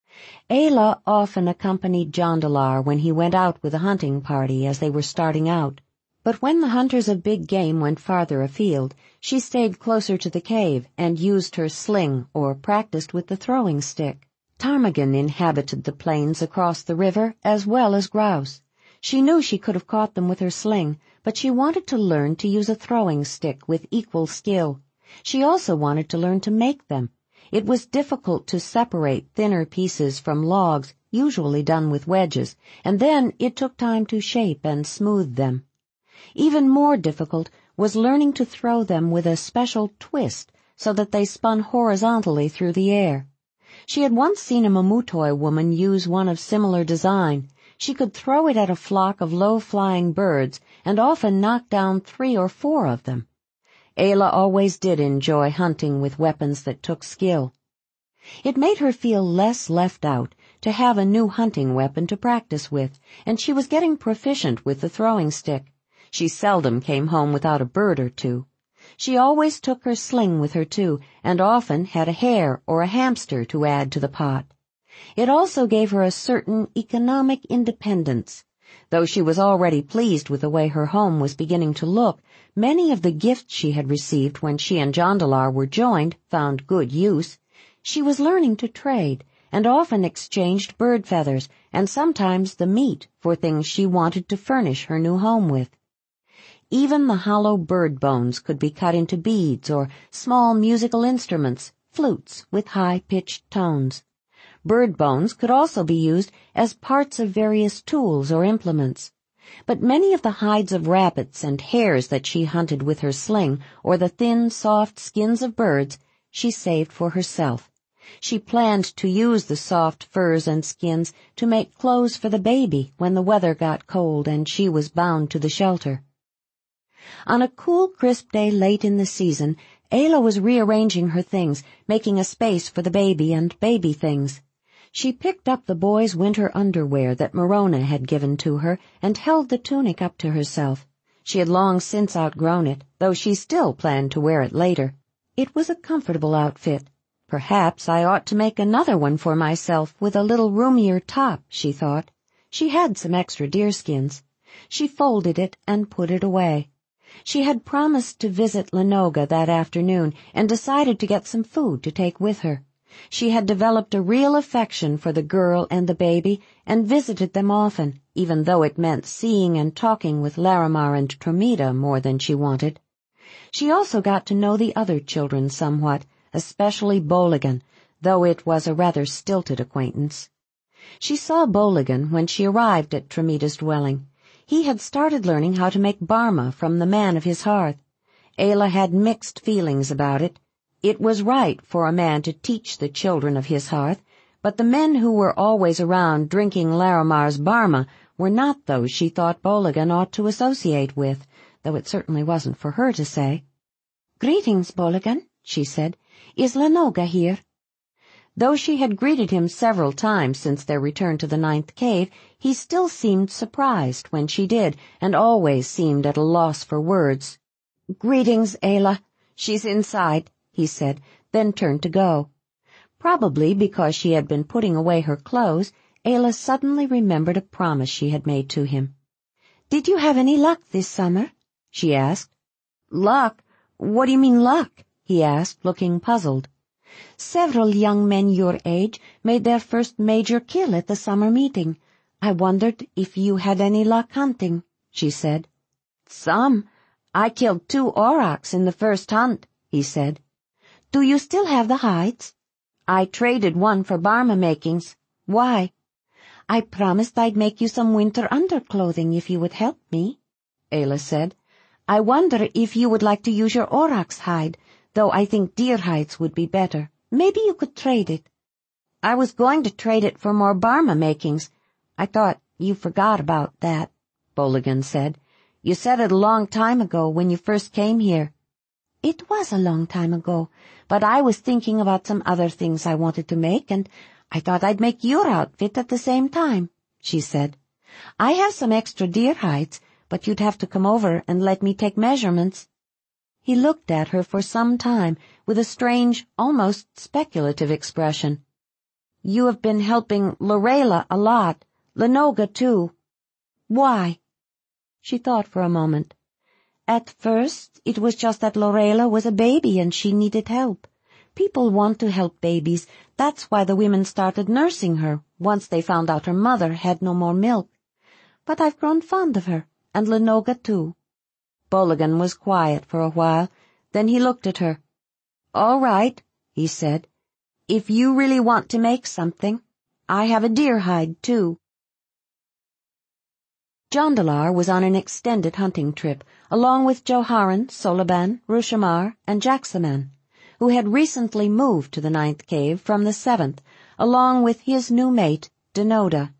Ayla often accompanied Jondalar when he went out with a hunting party as they were starting out. But when the hunters of big game went farther afield, she stayed closer to the cave and used her sling or practiced with the throwing stick. Ptarmigan inhabited the plains across the river as well as grouse. She knew she could have caught them with her sling, but she wanted to learn to use a throwing stick with equal skill. She also wanted to learn to make them. It was difficult to separate thinner pieces from logs, usually done with wedges, and then it took time to shape and smooth them. Even more difficult was learning to throw them with a special twist so that they spun horizontally through the air. She had once seen a Mamutoy woman use one of similar design. She could throw it at a flock of low-flying birds and often knock down 3 or 4 of them. Ayla always did enjoy hunting with weapons that took skill. It made her feel less left out to have a new hunting weapon to practice with, and she was getting proficient with the throwing stick. She seldom came home without a bird or two. She always took her sling with her too, and often had a hare or a hamster to add to the pot. It also gave her a certain economic independence. Though she was already pleased with the way her home was beginning to look, many of the gifts she had received when she and Jondalar were joined found good use. She was learning to trade, and often exchanged bird feathers, and sometimes the meat for things she wanted to furnish her new home with. Even the hollow bird bones could be cut into beads or small musical instruments, flutes with high-pitched tones. Bird bones could also be used as parts of various tools or implements. But many of the hides of rabbits and hares that she hunted with her sling, or the thin, soft skins of birds, she saved for herself. She planned to use the soft furs and skins to make clothes for the baby when the weather got cold and she was bound to the shelter. On a cool, crisp day late in the season, Ayla was rearranging her things, making a space for the baby and baby things. She picked up the boy's winter underwear that Morona had given to her and held the tunic up to herself. She had long since outgrown it, though she still planned to wear it later. It was a comfortable outfit. Perhaps I ought to make another one for myself with a little roomier top, she thought. She had some extra deerskins. She folded it and put it away. She had promised to visit Lenoga that afternoon and decided to get some food to take with her. She had developed a real affection for the girl and the baby and visited them often, even though it meant seeing and talking with Larimar and Tromita more than she wanted. She also got to know the other children somewhat, especially Boligan, though it was a rather stilted acquaintance. She saw Boligan when she arrived at Tromita's dwelling. He had started learning how to make barma from the man of his hearth. Ayla had mixed feelings about it. It was right for a man to teach the children of his hearth, but the men who were always around drinking Larimar's barma were not those she thought Boligan ought to associate with, though it certainly wasn't for her to say. "Greetings, Boligan," she said. "Is Lenoga here?" Though she had greeted him several times since their return to the 9th cave, he still seemed surprised when she did, and always seemed at a loss for words. "Greetings, Ayla. She's inside," he said, then turned to go. Probably because she had been putting away her clothes, Ayla suddenly remembered a promise she had made to him. "Did you have any luck this summer?" she asked. "Luck? What do you mean, luck?" he asked, looking puzzled. "Several young men your age made their first major kill at the summer meeting. I wondered if you had any luck hunting," she said. "Some. I killed 2 aurochs in the first hunt," he said. "Do you still have the hides?" "I traded one for barma makings. Why?" "I promised I'd make you some winter underclothing if you would help me," Ayla said. "I wonder if you would like to use your auroch's hide, though I think deer hides would be better. Maybe you could trade it." "I was going to trade it for more barma makings. I thought you forgot about that," Boligan said. "You said it a long time ago when you first came here." "It was a long time ago, but I was thinking about some other things I wanted to make, and I thought I'd make your outfit at the same time," she said. "I have some extra deer hides, but you'd have to come over and let me take measurements." He looked at her for some time with a strange, almost speculative expression. "You have been helping Lorela a lot, Lenoga too. Why?" She thought for a moment. "At first, it was just that Lorela was a baby and she needed help. People want to help babies. That's why the women started nursing her once they found out her mother had no more milk. but I've grown fond of her, and Lenoga too." Bologan was quiet for a while, then he looked at her. "All right," he said. "If you really want to make something, I have a deer hide, too." Jondalar was on an extended hunting trip, along with Joharan, Solaban, Rushamar, and Jacksaman, who had recently moved to the 9th cave from the 7th, along with his new mate, Denoda.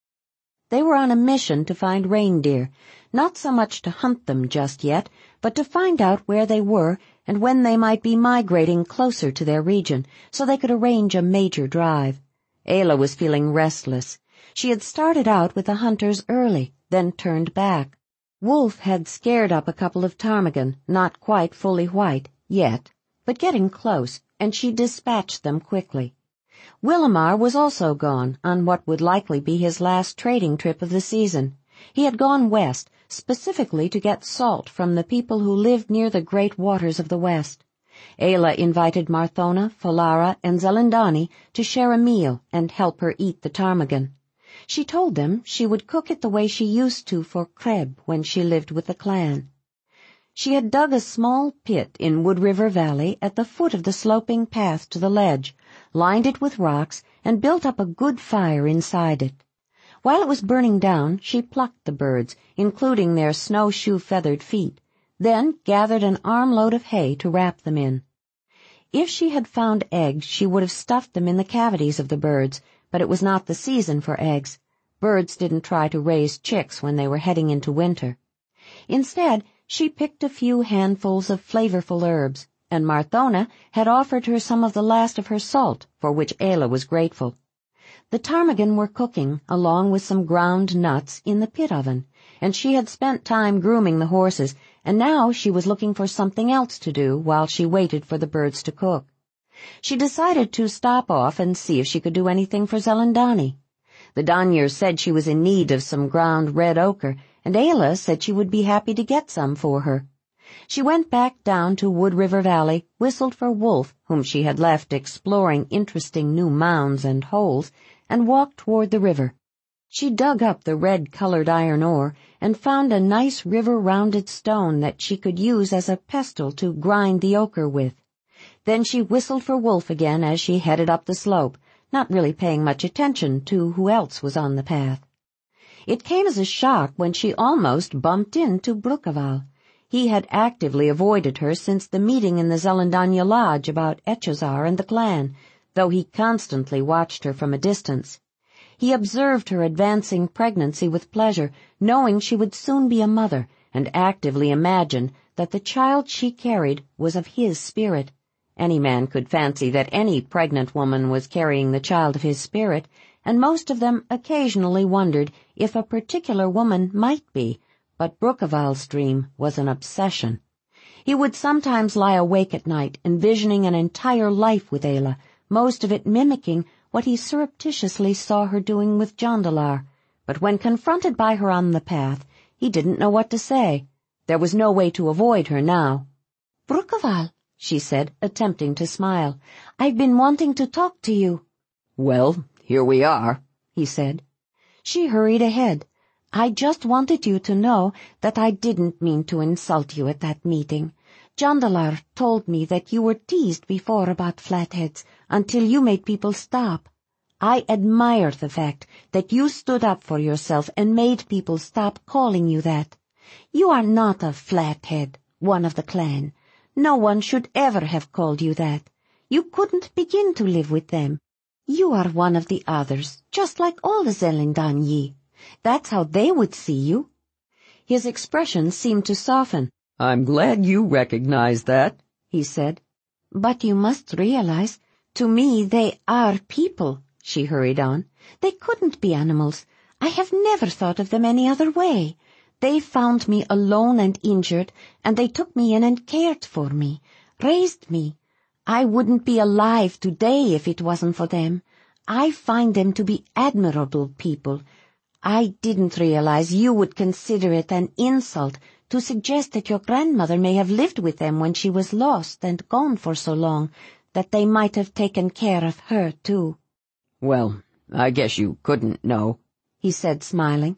They were on a mission to find reindeer, not so much to hunt them just yet, but to find out where they were and when they might be migrating closer to their region, so they could arrange a major drive. Ayla was feeling restless. She had started out with the hunters early, then turned back. Wolf had scared up a couple of ptarmigan, not quite fully white, yet, but getting close, and she dispatched them quickly. Willamar was also gone on what would likely be his last trading trip of the season. He had gone west, specifically to get salt from the people who lived near the great waters of the west. Ayla invited Marthona, Folara, and Zelindani to share a meal and help her eat the ptarmigan. She told them she would cook it the way she used to for Kreb when she lived with the clan. She had dug a small pit in Wood River Valley at the foot of the sloping path to the ledge, lined it with rocks, and built up a good fire inside it. While it was burning down, she plucked the birds, including their snowshoe-feathered feet, then gathered an armload of hay to wrap them in. If she had found eggs, she would have stuffed them in the cavities of the birds, but it was not the season for eggs. Birds didn't try to raise chicks when they were heading into winter. Instead, she picked a few handfuls of flavorful herbs, and Marthona had offered her some of the last of her salt, for which Ayla was grateful. The ptarmigan were cooking, along with some ground nuts, in the pit oven, and she had spent time grooming the horses, and now she was looking for something else to do while she waited for the birds to cook. She decided to stop off and see if she could do anything for Zelindani. The Danyar said she was in need of some ground red ochre, and Ayla said she would be happy to get some for her. She went back down to Wood River Valley, whistled for Wolf, whom she had left exploring interesting new mounds and holes, and walked toward the river. She dug up the red-colored iron ore and found a nice river-rounded stone that she could use as a pestle to grind the ochre with. Then she whistled for Wolf again as she headed up the slope, not really paying much attention to who else was on the path. It came as a shock when she almost bumped into Brukaval. He had actively avoided her since the meeting in the Zelindanya Lodge about Echazar and the clan, though he constantly watched her from a distance. He observed her advancing pregnancy with pleasure, knowing she would soon be a mother, and actively imagined that the child she carried was of his spirit. Any man could fancy that any pregnant woman was carrying the child of his spirit, and most of them occasionally wondered if a particular woman might be, but Brukaval's dream was an obsession. He would sometimes lie awake at night, envisioning an entire life with Ayla, most of it mimicking what he surreptitiously saw her doing with Jondalar, but when confronted by her on the path, he didn't know what to say. There was no way to avoid her now. "Brukaval," she said, attempting to smile, "I've been wanting to talk to you." "Well, here we are," he said. She hurried ahead. "I just wanted you to know that I didn't mean to insult you at that meeting. Jondalar told me that you were teased before about flatheads until you made people stop. I admire the fact that you stood up for yourself and made people stop calling you that. You are not a flathead, one of the clan. No one should ever have called you that. You couldn't begin to live with them. You are one of the others, just like all the Zelindanyi. That's how they would see you." His expression seemed to soften. "I'm glad you recognize that," he said. "But you must realize, to me they are people," she hurried on. "They couldn't be animals. I have never thought of them any other way. They found me alone and injured, and they took me in and cared for me, raised me. I wouldn't be alive today if it wasn't for them. I find them to be admirable people. I didn't realize you would consider it an insult to suggest that your grandmother may have lived with them when she was lost and gone for so long, that they might have taken care of her, too." "Well, I guess you couldn't know," he said, smiling.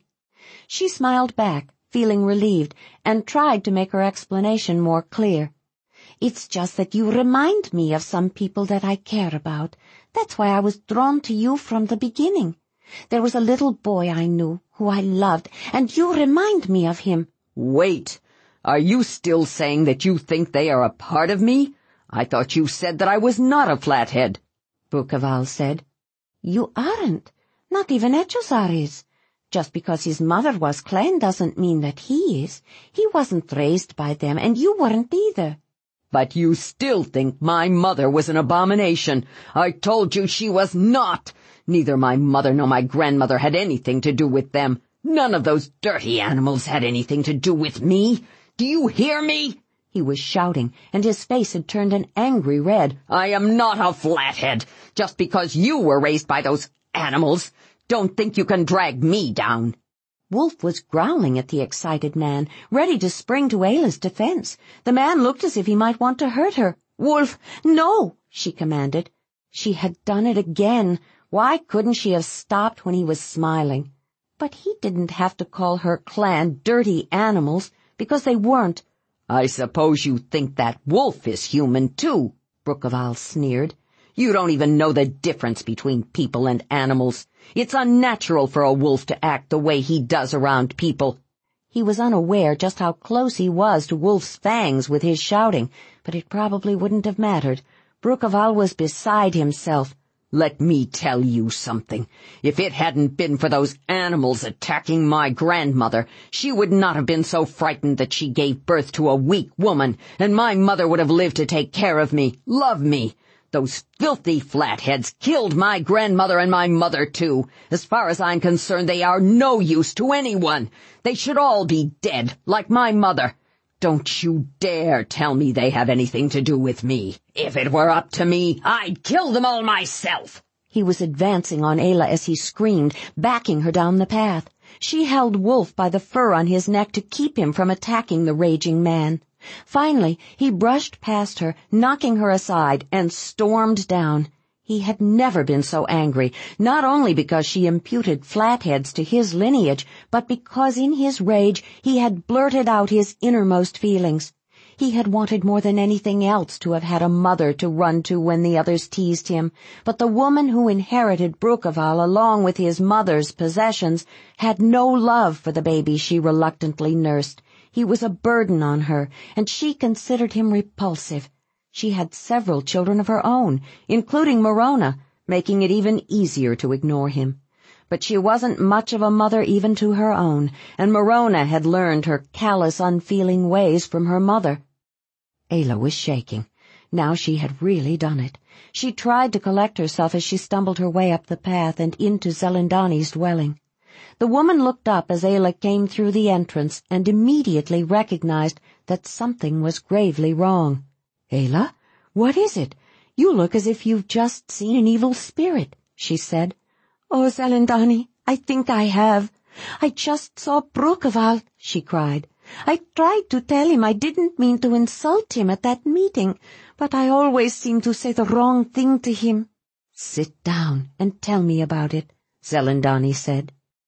She smiled back, feeling relieved, and tried to make her explanation more clear. "It's just that you remind me of some people that I care about. That's why I was drawn to you from the beginning. There was a little boy I knew who I loved, and you remind me of him." Wait, are you still saying that you think they are a part of me? I thought you said that I was not a flathead, Brukeval said. "You aren't. Not even Echosar is. Just because his mother was Clan doesn't mean that he is. He wasn't raised by them, and you weren't either." But you still think my mother was an abomination. I told you she was not. Neither my mother nor my grandmother had anything to do with them. None of those dirty animals had anything to do with me. Do you hear me? He was shouting, and his face had turned an angry red. I am not a flathead, just because you were raised by those animals. Don't think you can drag me down. Wolf was growling at the excited man, ready to spring to Ayla's defense. The man looked as if he might want to hurt her. "Wolf, no!" she commanded. She had done it again. Why couldn't she have stopped when he was smiling? But he didn't have to call her clan dirty animals, because they weren't. I suppose you think that Wolf is human, too, Brukeval sneered. You don't even know the difference between people and animals. It's unnatural for a wolf to act the way he does around people. He was unaware just how close he was to Wolf's fangs with his shouting, but it probably wouldn't have mattered. Brukeval was beside himself. Let me tell you something. If it hadn't been for those animals attacking my grandmother, she would not have been so frightened that she gave birth to a weak woman, and my mother would have lived to take care of me, love me. Those filthy flatheads killed my grandmother and my mother, too. As far as I'm concerned, they are no use to anyone. They should all be dead, like my mother. Don't you dare tell me they have anything to do with me. If it were up to me, I'd kill them all myself. He was advancing on Ayla as he screamed, backing her down the path. She held Wolf by the fur on his neck to keep him from attacking the raging man. Finally, he brushed past her, knocking her aside, and stormed down. He had never been so angry, not only because she imputed flatheads to his lineage, but because in his rage he had blurted out his innermost feelings. He had wanted more than anything else to have had a mother to run to when the others teased him, but the woman who inherited Brukeval along with his mother's possessions had no love for the baby she reluctantly nursed. He was a burden on her, and she considered him repulsive. She had several children of her own, including Morona, making it even easier to ignore him. But she wasn't much of a mother even to her own, and Morona had learned her callous, unfeeling ways from her mother. Ayla was shaking. Now she had really done it. She tried to collect herself as she stumbled her way up the path and into Zelindani's dwelling. The woman looked up as Ayla came through the entrance and immediately recognized that something was gravely wrong. "Ayla, what is it? You look as if you've just seen an evil spirit," she said. "Oh, Zelindani, I think I have. I just saw Brukeval," she cried. "I tried to tell him I didn't mean to insult him at that meeting, but I always seem to say the wrong thing to him." "Sit down and tell me about it," Zelindani said.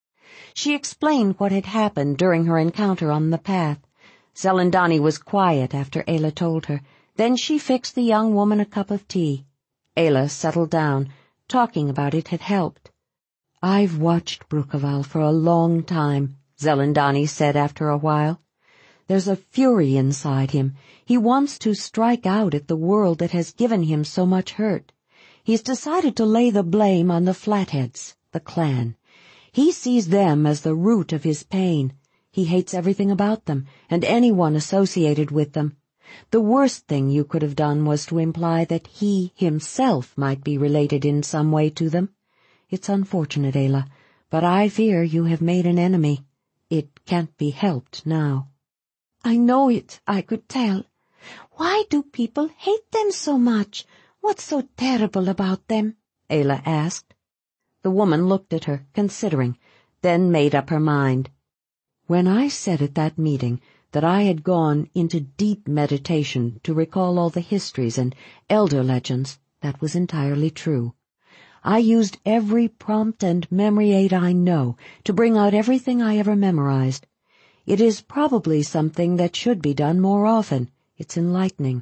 She explained what had happened during her encounter on the path. Zelindani was quiet after Ayla told her. Then she fixed the young woman a cup of tea. Ayla settled down. Talking about it had helped. "I've watched Brukeval for a long time," Zelindani said after a while. "There's a fury inside him. He wants to strike out at the world that has given him so much hurt. He's decided to lay the blame on the Flatheads, the clan. He sees them as the root of his pain. He hates everything about them, and anyone associated with them. The worst thing you could have done was to imply that he himself might be related in some way to them. It's unfortunate, Ayla, but I fear you have made an enemy. It can't be helped now." "I know it, I could tell. Why do people hate them so much? What's so terrible about them?" Ayla asked. The woman looked at her, considering, then made up her mind. "When I said at that meeting that I had gone into deep meditation to recall all the histories and elder legends, that was entirely true. I used every prompt and memory aid I know to bring out everything I ever memorized. It is probably something that should be done more often. It's enlightening.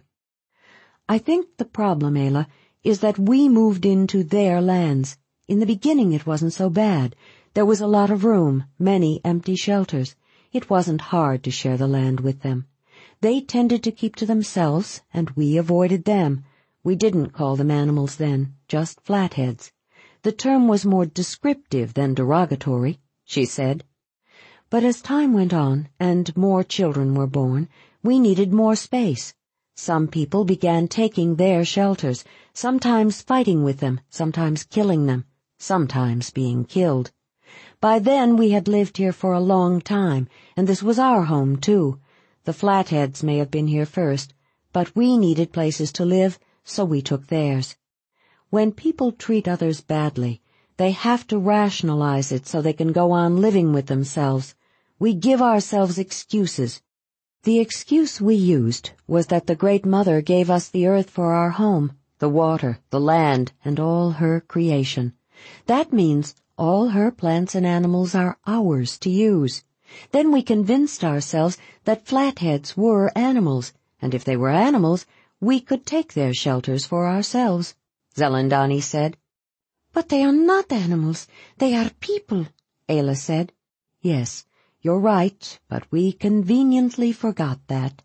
I think the problem, Ayla, is that we moved into their lands. In the beginning it wasn't so bad. There was a lot of room, many empty shelters. It wasn't hard to share the land with them. They tended to keep to themselves, and we avoided them. We didn't call them animals then, just flatheads. The term was more descriptive than derogatory, she said. But as time went on, and more children were born, we needed more space. Some people began taking their shelters, sometimes fighting with them, sometimes killing them, sometimes being killed. By then we had lived here for a long time, and this was our home, too. The Flatheads may have been here first, but we needed places to live, so we took theirs. When people treat others badly, they have to rationalize it so they can go on living with themselves. We give ourselves excuses. The excuse we used was that the Great Mother gave us the earth for our home, the water, the land, and all her creation. That means all her plants and animals are ours to use. Then we convinced ourselves that flatheads were animals, and if they were animals, we could take their shelters for ourselves, Zelandani said. But they are not animals. They are people, Ayla said. Yes, you're right, but we conveniently forgot that.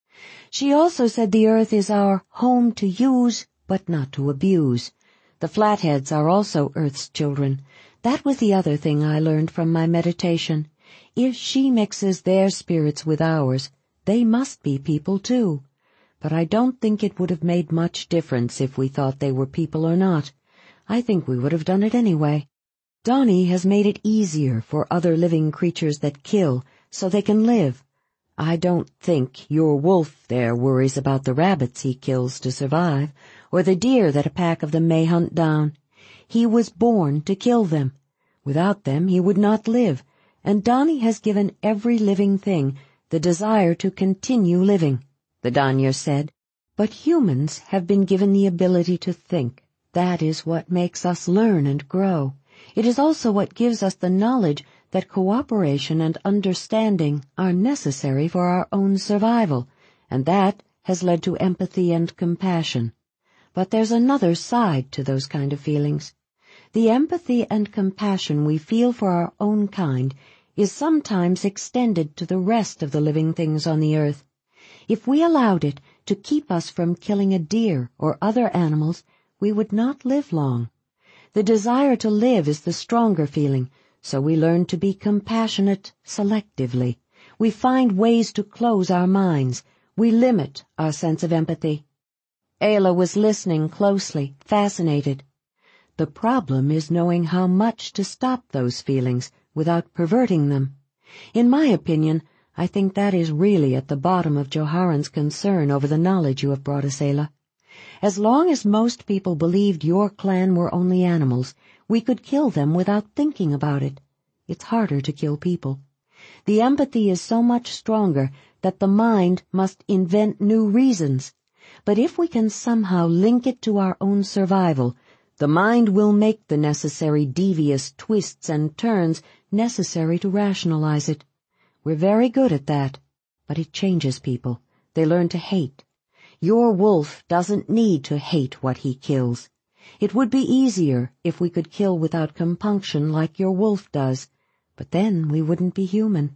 She also said the earth is our home to use, but not to abuse. The Flatheads are also Earth's children. That was the other thing I learned from my meditation. If she mixes their spirits with ours, they must be people too. But I don't think it would have made much difference if we thought they were people or not. I think we would have done it anyway. Donnie has made it easier for other living creatures that kill so they can live. I don't think your wolf there worries about the rabbits he kills to survive, or the deer that a pack of them may hunt down. He was born to kill them. Without them he would not live, and Donnie has given every living thing the desire to continue living, the Danyer said. But humans have been given the ability to think. That is what makes us learn and grow. It is also what gives us the knowledge that cooperation and understanding are necessary for our own survival, and that has led to empathy and compassion. But there's another side to those kind of feelings. The empathy and compassion we feel for our own kind is sometimes extended to the rest of the living things on the earth. If we allowed it to keep us from killing a deer or other animals, we would not live long. The desire to live is the stronger feeling, so we learn to be compassionate selectively. We find ways to close our minds. We limit our sense of empathy. Ayla was listening closely, fascinated. The problem is knowing how much to stop those feelings without perverting them. In my opinion, I think that is really at the bottom of Joharan's concern over the knowledge you have brought us, Ayla. As long as most people believed your clan were only animals, we could kill them without thinking about it. It's harder to kill people. The empathy is so much stronger that the mind must invent new reasons. But if we can somehow link it to our own survival, the mind will make the necessary devious twists and turns necessary to rationalize it. We're very good at that, but it changes people. They learn to hate. Your wolf doesn't need to hate what he kills. It would be easier if we could kill without compunction like your wolf does, but then we wouldn't be human.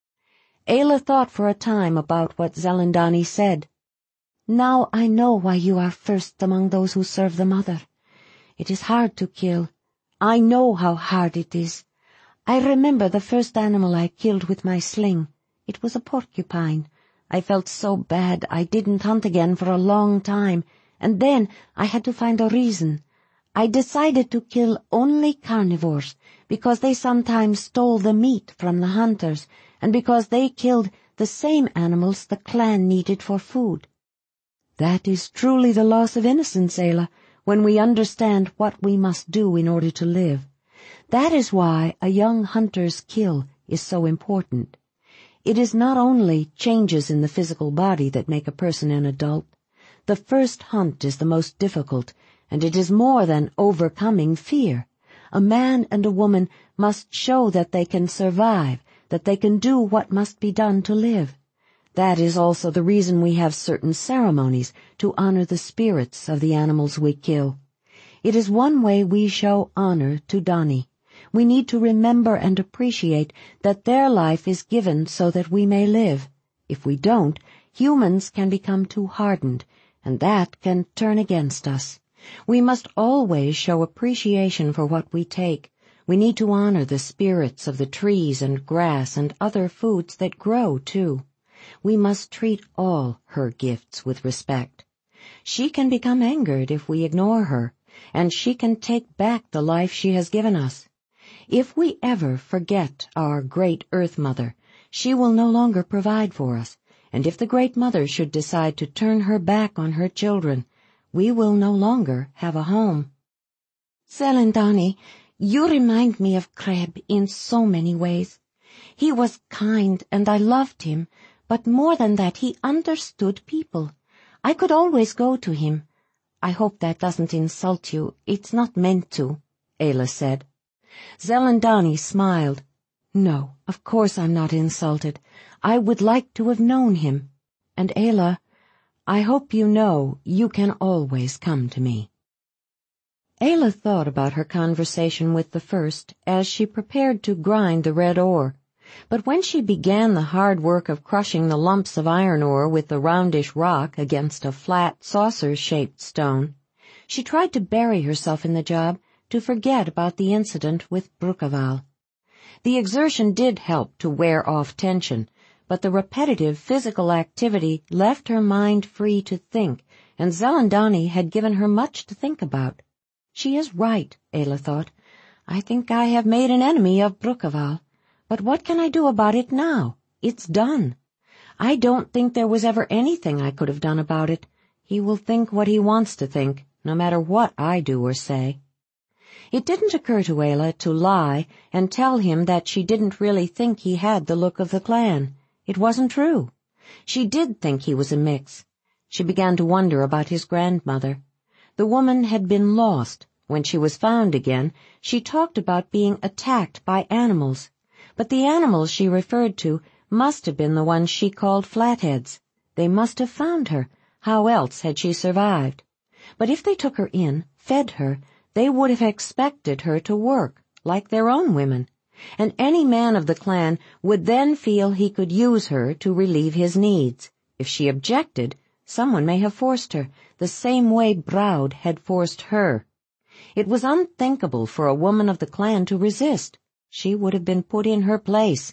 Ayla thought for a time about what Zelandani said. Now I know why you are first among those who serve the mother. It is hard to kill. I know how hard it is. I remember the first animal I killed with my sling. It was a porcupine. I felt so bad I didn't hunt again for a long time, and then I had to find a reason. I decided to kill only carnivores, because they sometimes stole the meat from the hunters, and because they killed the same animals the clan needed for food. That is truly the loss of innocence, Ayla, when we understand what we must do in order to live. That is why a young hunter's kill is so important. It is not only changes in the physical body that make a person an adult. The first hunt is the most difficult, and it is more than overcoming fear. A man and a woman must show that they can survive, that they can do what must be done to live. That is also the reason we have certain ceremonies to honor the spirits of the animals we kill. It is one way we show honor to Dani. We need to remember and appreciate that their life is given so that we may live. If we don't, humans can become too hardened, and that can turn against us. We must always show appreciation for what we take. We need to honor the spirits of the trees and grass and other foods that grow, too. We must treat all her gifts with respect. She can become angered if we ignore her, and she can take back the life she has given us. If we ever forget our Great Earth Mother, she will no longer provide for us, and if the Great Mother should decide to turn her back on her children, we will no longer have a home. Zelindani, you remind me of Kreb in so many ways. He was kind and I loved him, but more than that he understood people. I could always go to him. I hope that doesn't insult you. It's not meant to, Ayla said. Zelindani smiled. No, of course I'm not insulted. I would like to have known him. And Ayla, I hope you know you can always come to me. Ayla thought about her conversation with the first as she prepared to grind the red ore. But when she began the hard work of crushing the lumps of iron ore with the roundish rock against a flat, saucer-shaped stone, she tried to bury herself in the job to forget about the incident with Brukaval. The exertion did help to wear off tension, but the repetitive physical activity left her mind free to think, and Zelindani had given her much to think about. She is right, Ayla thought. I think I have made an enemy of Brukaval. But what can I do about it now? It's done. I don't think there was ever anything I could have done about it. He will think what he wants to think, no matter what I do or say. It didn't occur to Ayla to lie and tell him that she didn't really think he had the look of the clan. It wasn't true. She did think he was a mix. She began to wonder about his grandmother. The woman had been lost. When she was found again, she talked about being attacked by animals. But the animals she referred to must have been the ones she called flatheads. They must have found her. How else had she survived? But if they took her in, fed her, they would have expected her to work, like their own women. And any man of the clan would then feel he could use her to relieve his needs. If she objected, someone may have forced her, the same way Braud had forced her. It was unthinkable for a woman of the clan to resist. She would have been put in her place.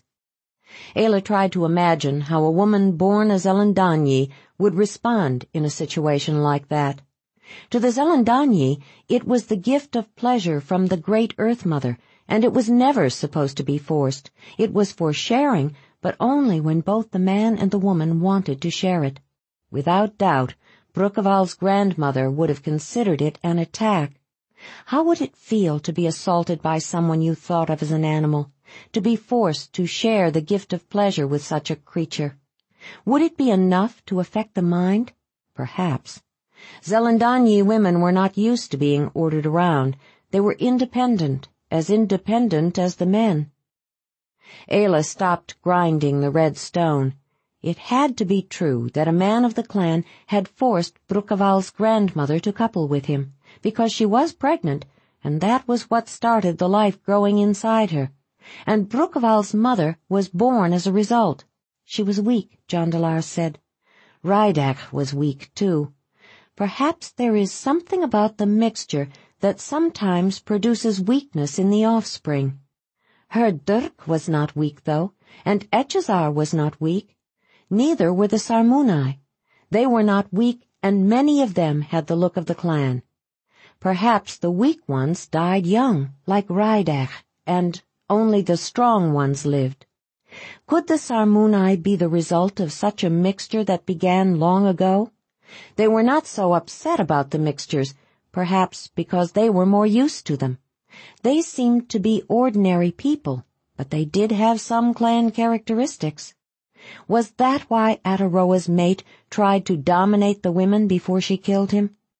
Ayla tried to imagine how a woman born a Zelendanyi would respond in a situation like that. To the Zelendanyi, it was the gift of pleasure from the Great Earth Mother, and it was never supposed to be forced. It was for sharing, but only when both the man and the woman wanted to share it. Without doubt, Brukaval's grandmother would have considered it an attack. How would it feel to be assaulted by someone you thought of as an animal, to be forced to share the gift of pleasure with such a creature? Would it be enough to affect the mind? Perhaps. Zelendanyi women were not used to being ordered around. They were independent as the men. Ayla stopped grinding the red stone. It had to be true that a man of the clan had forced Brukaval's grandmother to couple with him, because she was pregnant, and that was what started the life growing inside her. And Brukaval's mother was born as a result. She was weak, Jondalar said. Rydach was weak, too. Perhaps there is something about the mixture that sometimes produces weakness in the offspring. Her Dirk was not weak, though, and Echazar was not weak. Neither were the Sarmunai. They were not weak, and many of them had the look of the clan. Perhaps the weak ones died young, like Rydach, and only the strong ones lived. Could the Sarmunai be the result of such a mixture that began long ago? They were not so upset about the mixtures, perhaps because they were more used to them. They seemed to be ordinary people, but they did have some clan characteristics. Was that why Ataroa's mate tried to dominate the women before she killed him?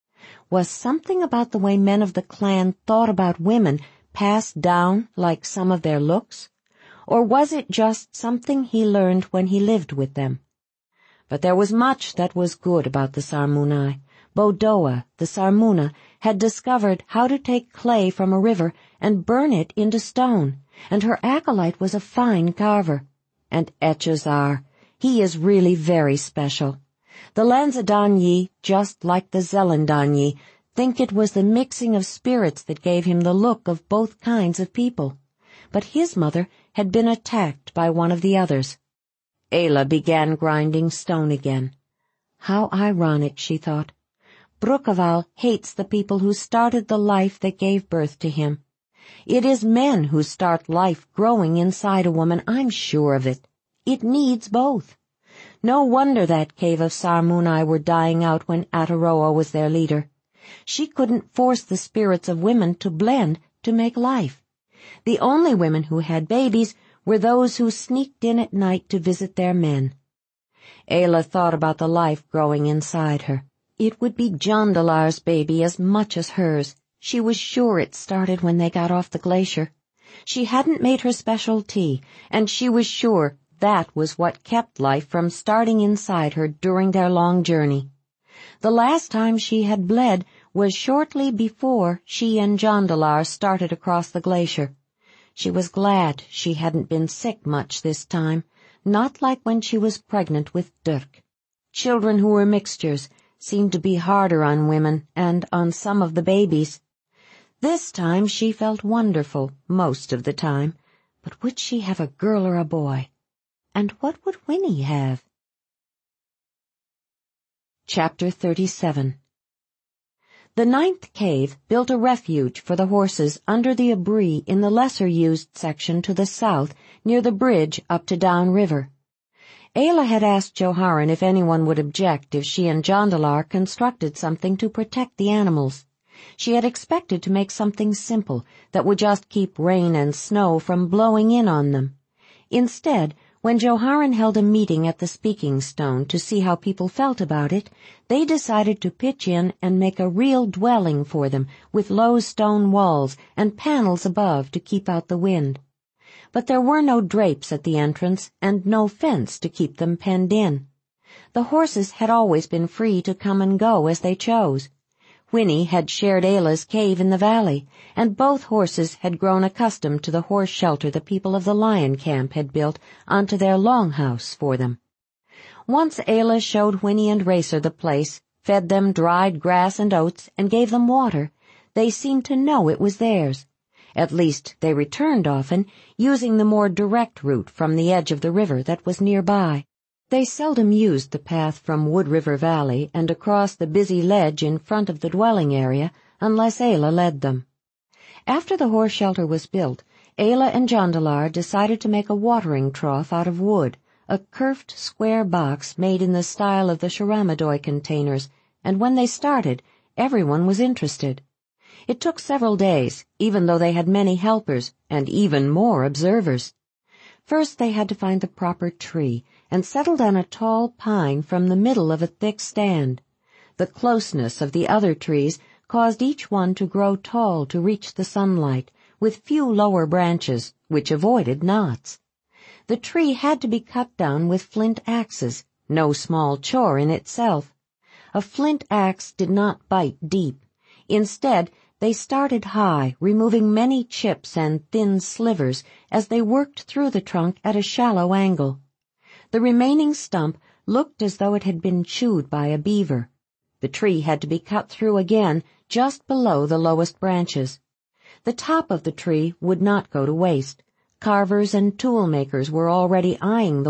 Was something about the way men of the clan thought about women passed down like some of their looks? Or was it just something he learned when he lived with them? But there was much that was good about the Sarmunai. Bodoa, the Sarmuna, had discovered how to take clay from a river and burn it into stone, and her acolyte was a fine carver. And Echezar, he is really very special. The Lanzadanyi, just like the Zelendanyi, think it was the mixing of spirits that gave him the look of both kinds of people. But his mother had been attacked by one of the others. Ayla began grinding stone again. How ironic, she thought. Brukaval hates the people who started the life that gave birth to him. It is men who start life growing inside a woman, I'm sure of it. It needs both. No wonder that cave of Sarmunai were dying out when Ataroa was their leader. She couldn't force the spirits of women to blend to make life. The only women who had babies were those who sneaked in at night to visit their men. Ayla thought about the life growing inside her. It would be Jondalar's baby as much as hers. She was sure it started when they got off the glacier. She hadn't made her special tea, and she was sure that was what kept life from starting inside her during their long journey. The last time she had bled was shortly before she and Jondalar started across the glacier. She was glad she hadn't been sick much this time, not like when she was pregnant with Dirk. Children who were mixtures seemed to be harder on women and on some of the babies. This time she felt wonderful most of the time, but would she have a girl or a boy? And what would Winnie have? Chapter 37. The 9th cave built a refuge for the horses under the abri in the lesser-used section to the south near the bridge up to Down River. Ayla had asked Joharan if anyone would object if she and Jondalar constructed something to protect the animals. She had expected to make something simple that would just keep rain and snow from blowing in on them. Instead, when Joharan held a meeting at the Speaking Stone to see how people felt about it, they decided to pitch in and make a real dwelling for them with low stone walls and panels above to keep out the wind. But there were no drapes at the entrance and no fence to keep them penned in. The horses had always been free to come and go as they chose. Winnie had shared Ayla's cave in the valley, and both horses had grown accustomed to the horse shelter the people of the lion camp had built onto their longhouse for them. Once Ayla showed Winnie and Racer the place, fed them dried grass and oats, and gave them water. They seemed to know it was theirs. At least they returned often, using the more direct route from the edge of the river that was nearby. They seldom used the path from Wood River Valley and across the busy ledge in front of the dwelling area unless Ayla led them. After the horse shelter was built, Ayla and Jondalar decided to make a watering trough out of wood, a curved square box made in the style of the Sharamadoi containers, and when they started, everyone was interested. It took several days, even though they had many helpers and even more observers. First they had to find the proper tree and settled on a tall pine from the middle of a thick stand. The closeness of the other trees caused each one to grow tall to reach the sunlight, with few lower branches, which avoided knots. The tree had to be cut down with flint axes, no small chore in itself. A flint axe did not bite deep. Instead, they started high, removing many chips and thin slivers as they worked through the trunk at a shallow angle. The remaining stump looked as though it had been chewed by a beaver. The tree had to be cut through again, just below the lowest branches. The top of the tree would not go to waste. Carvers and tool makers were already eyeing the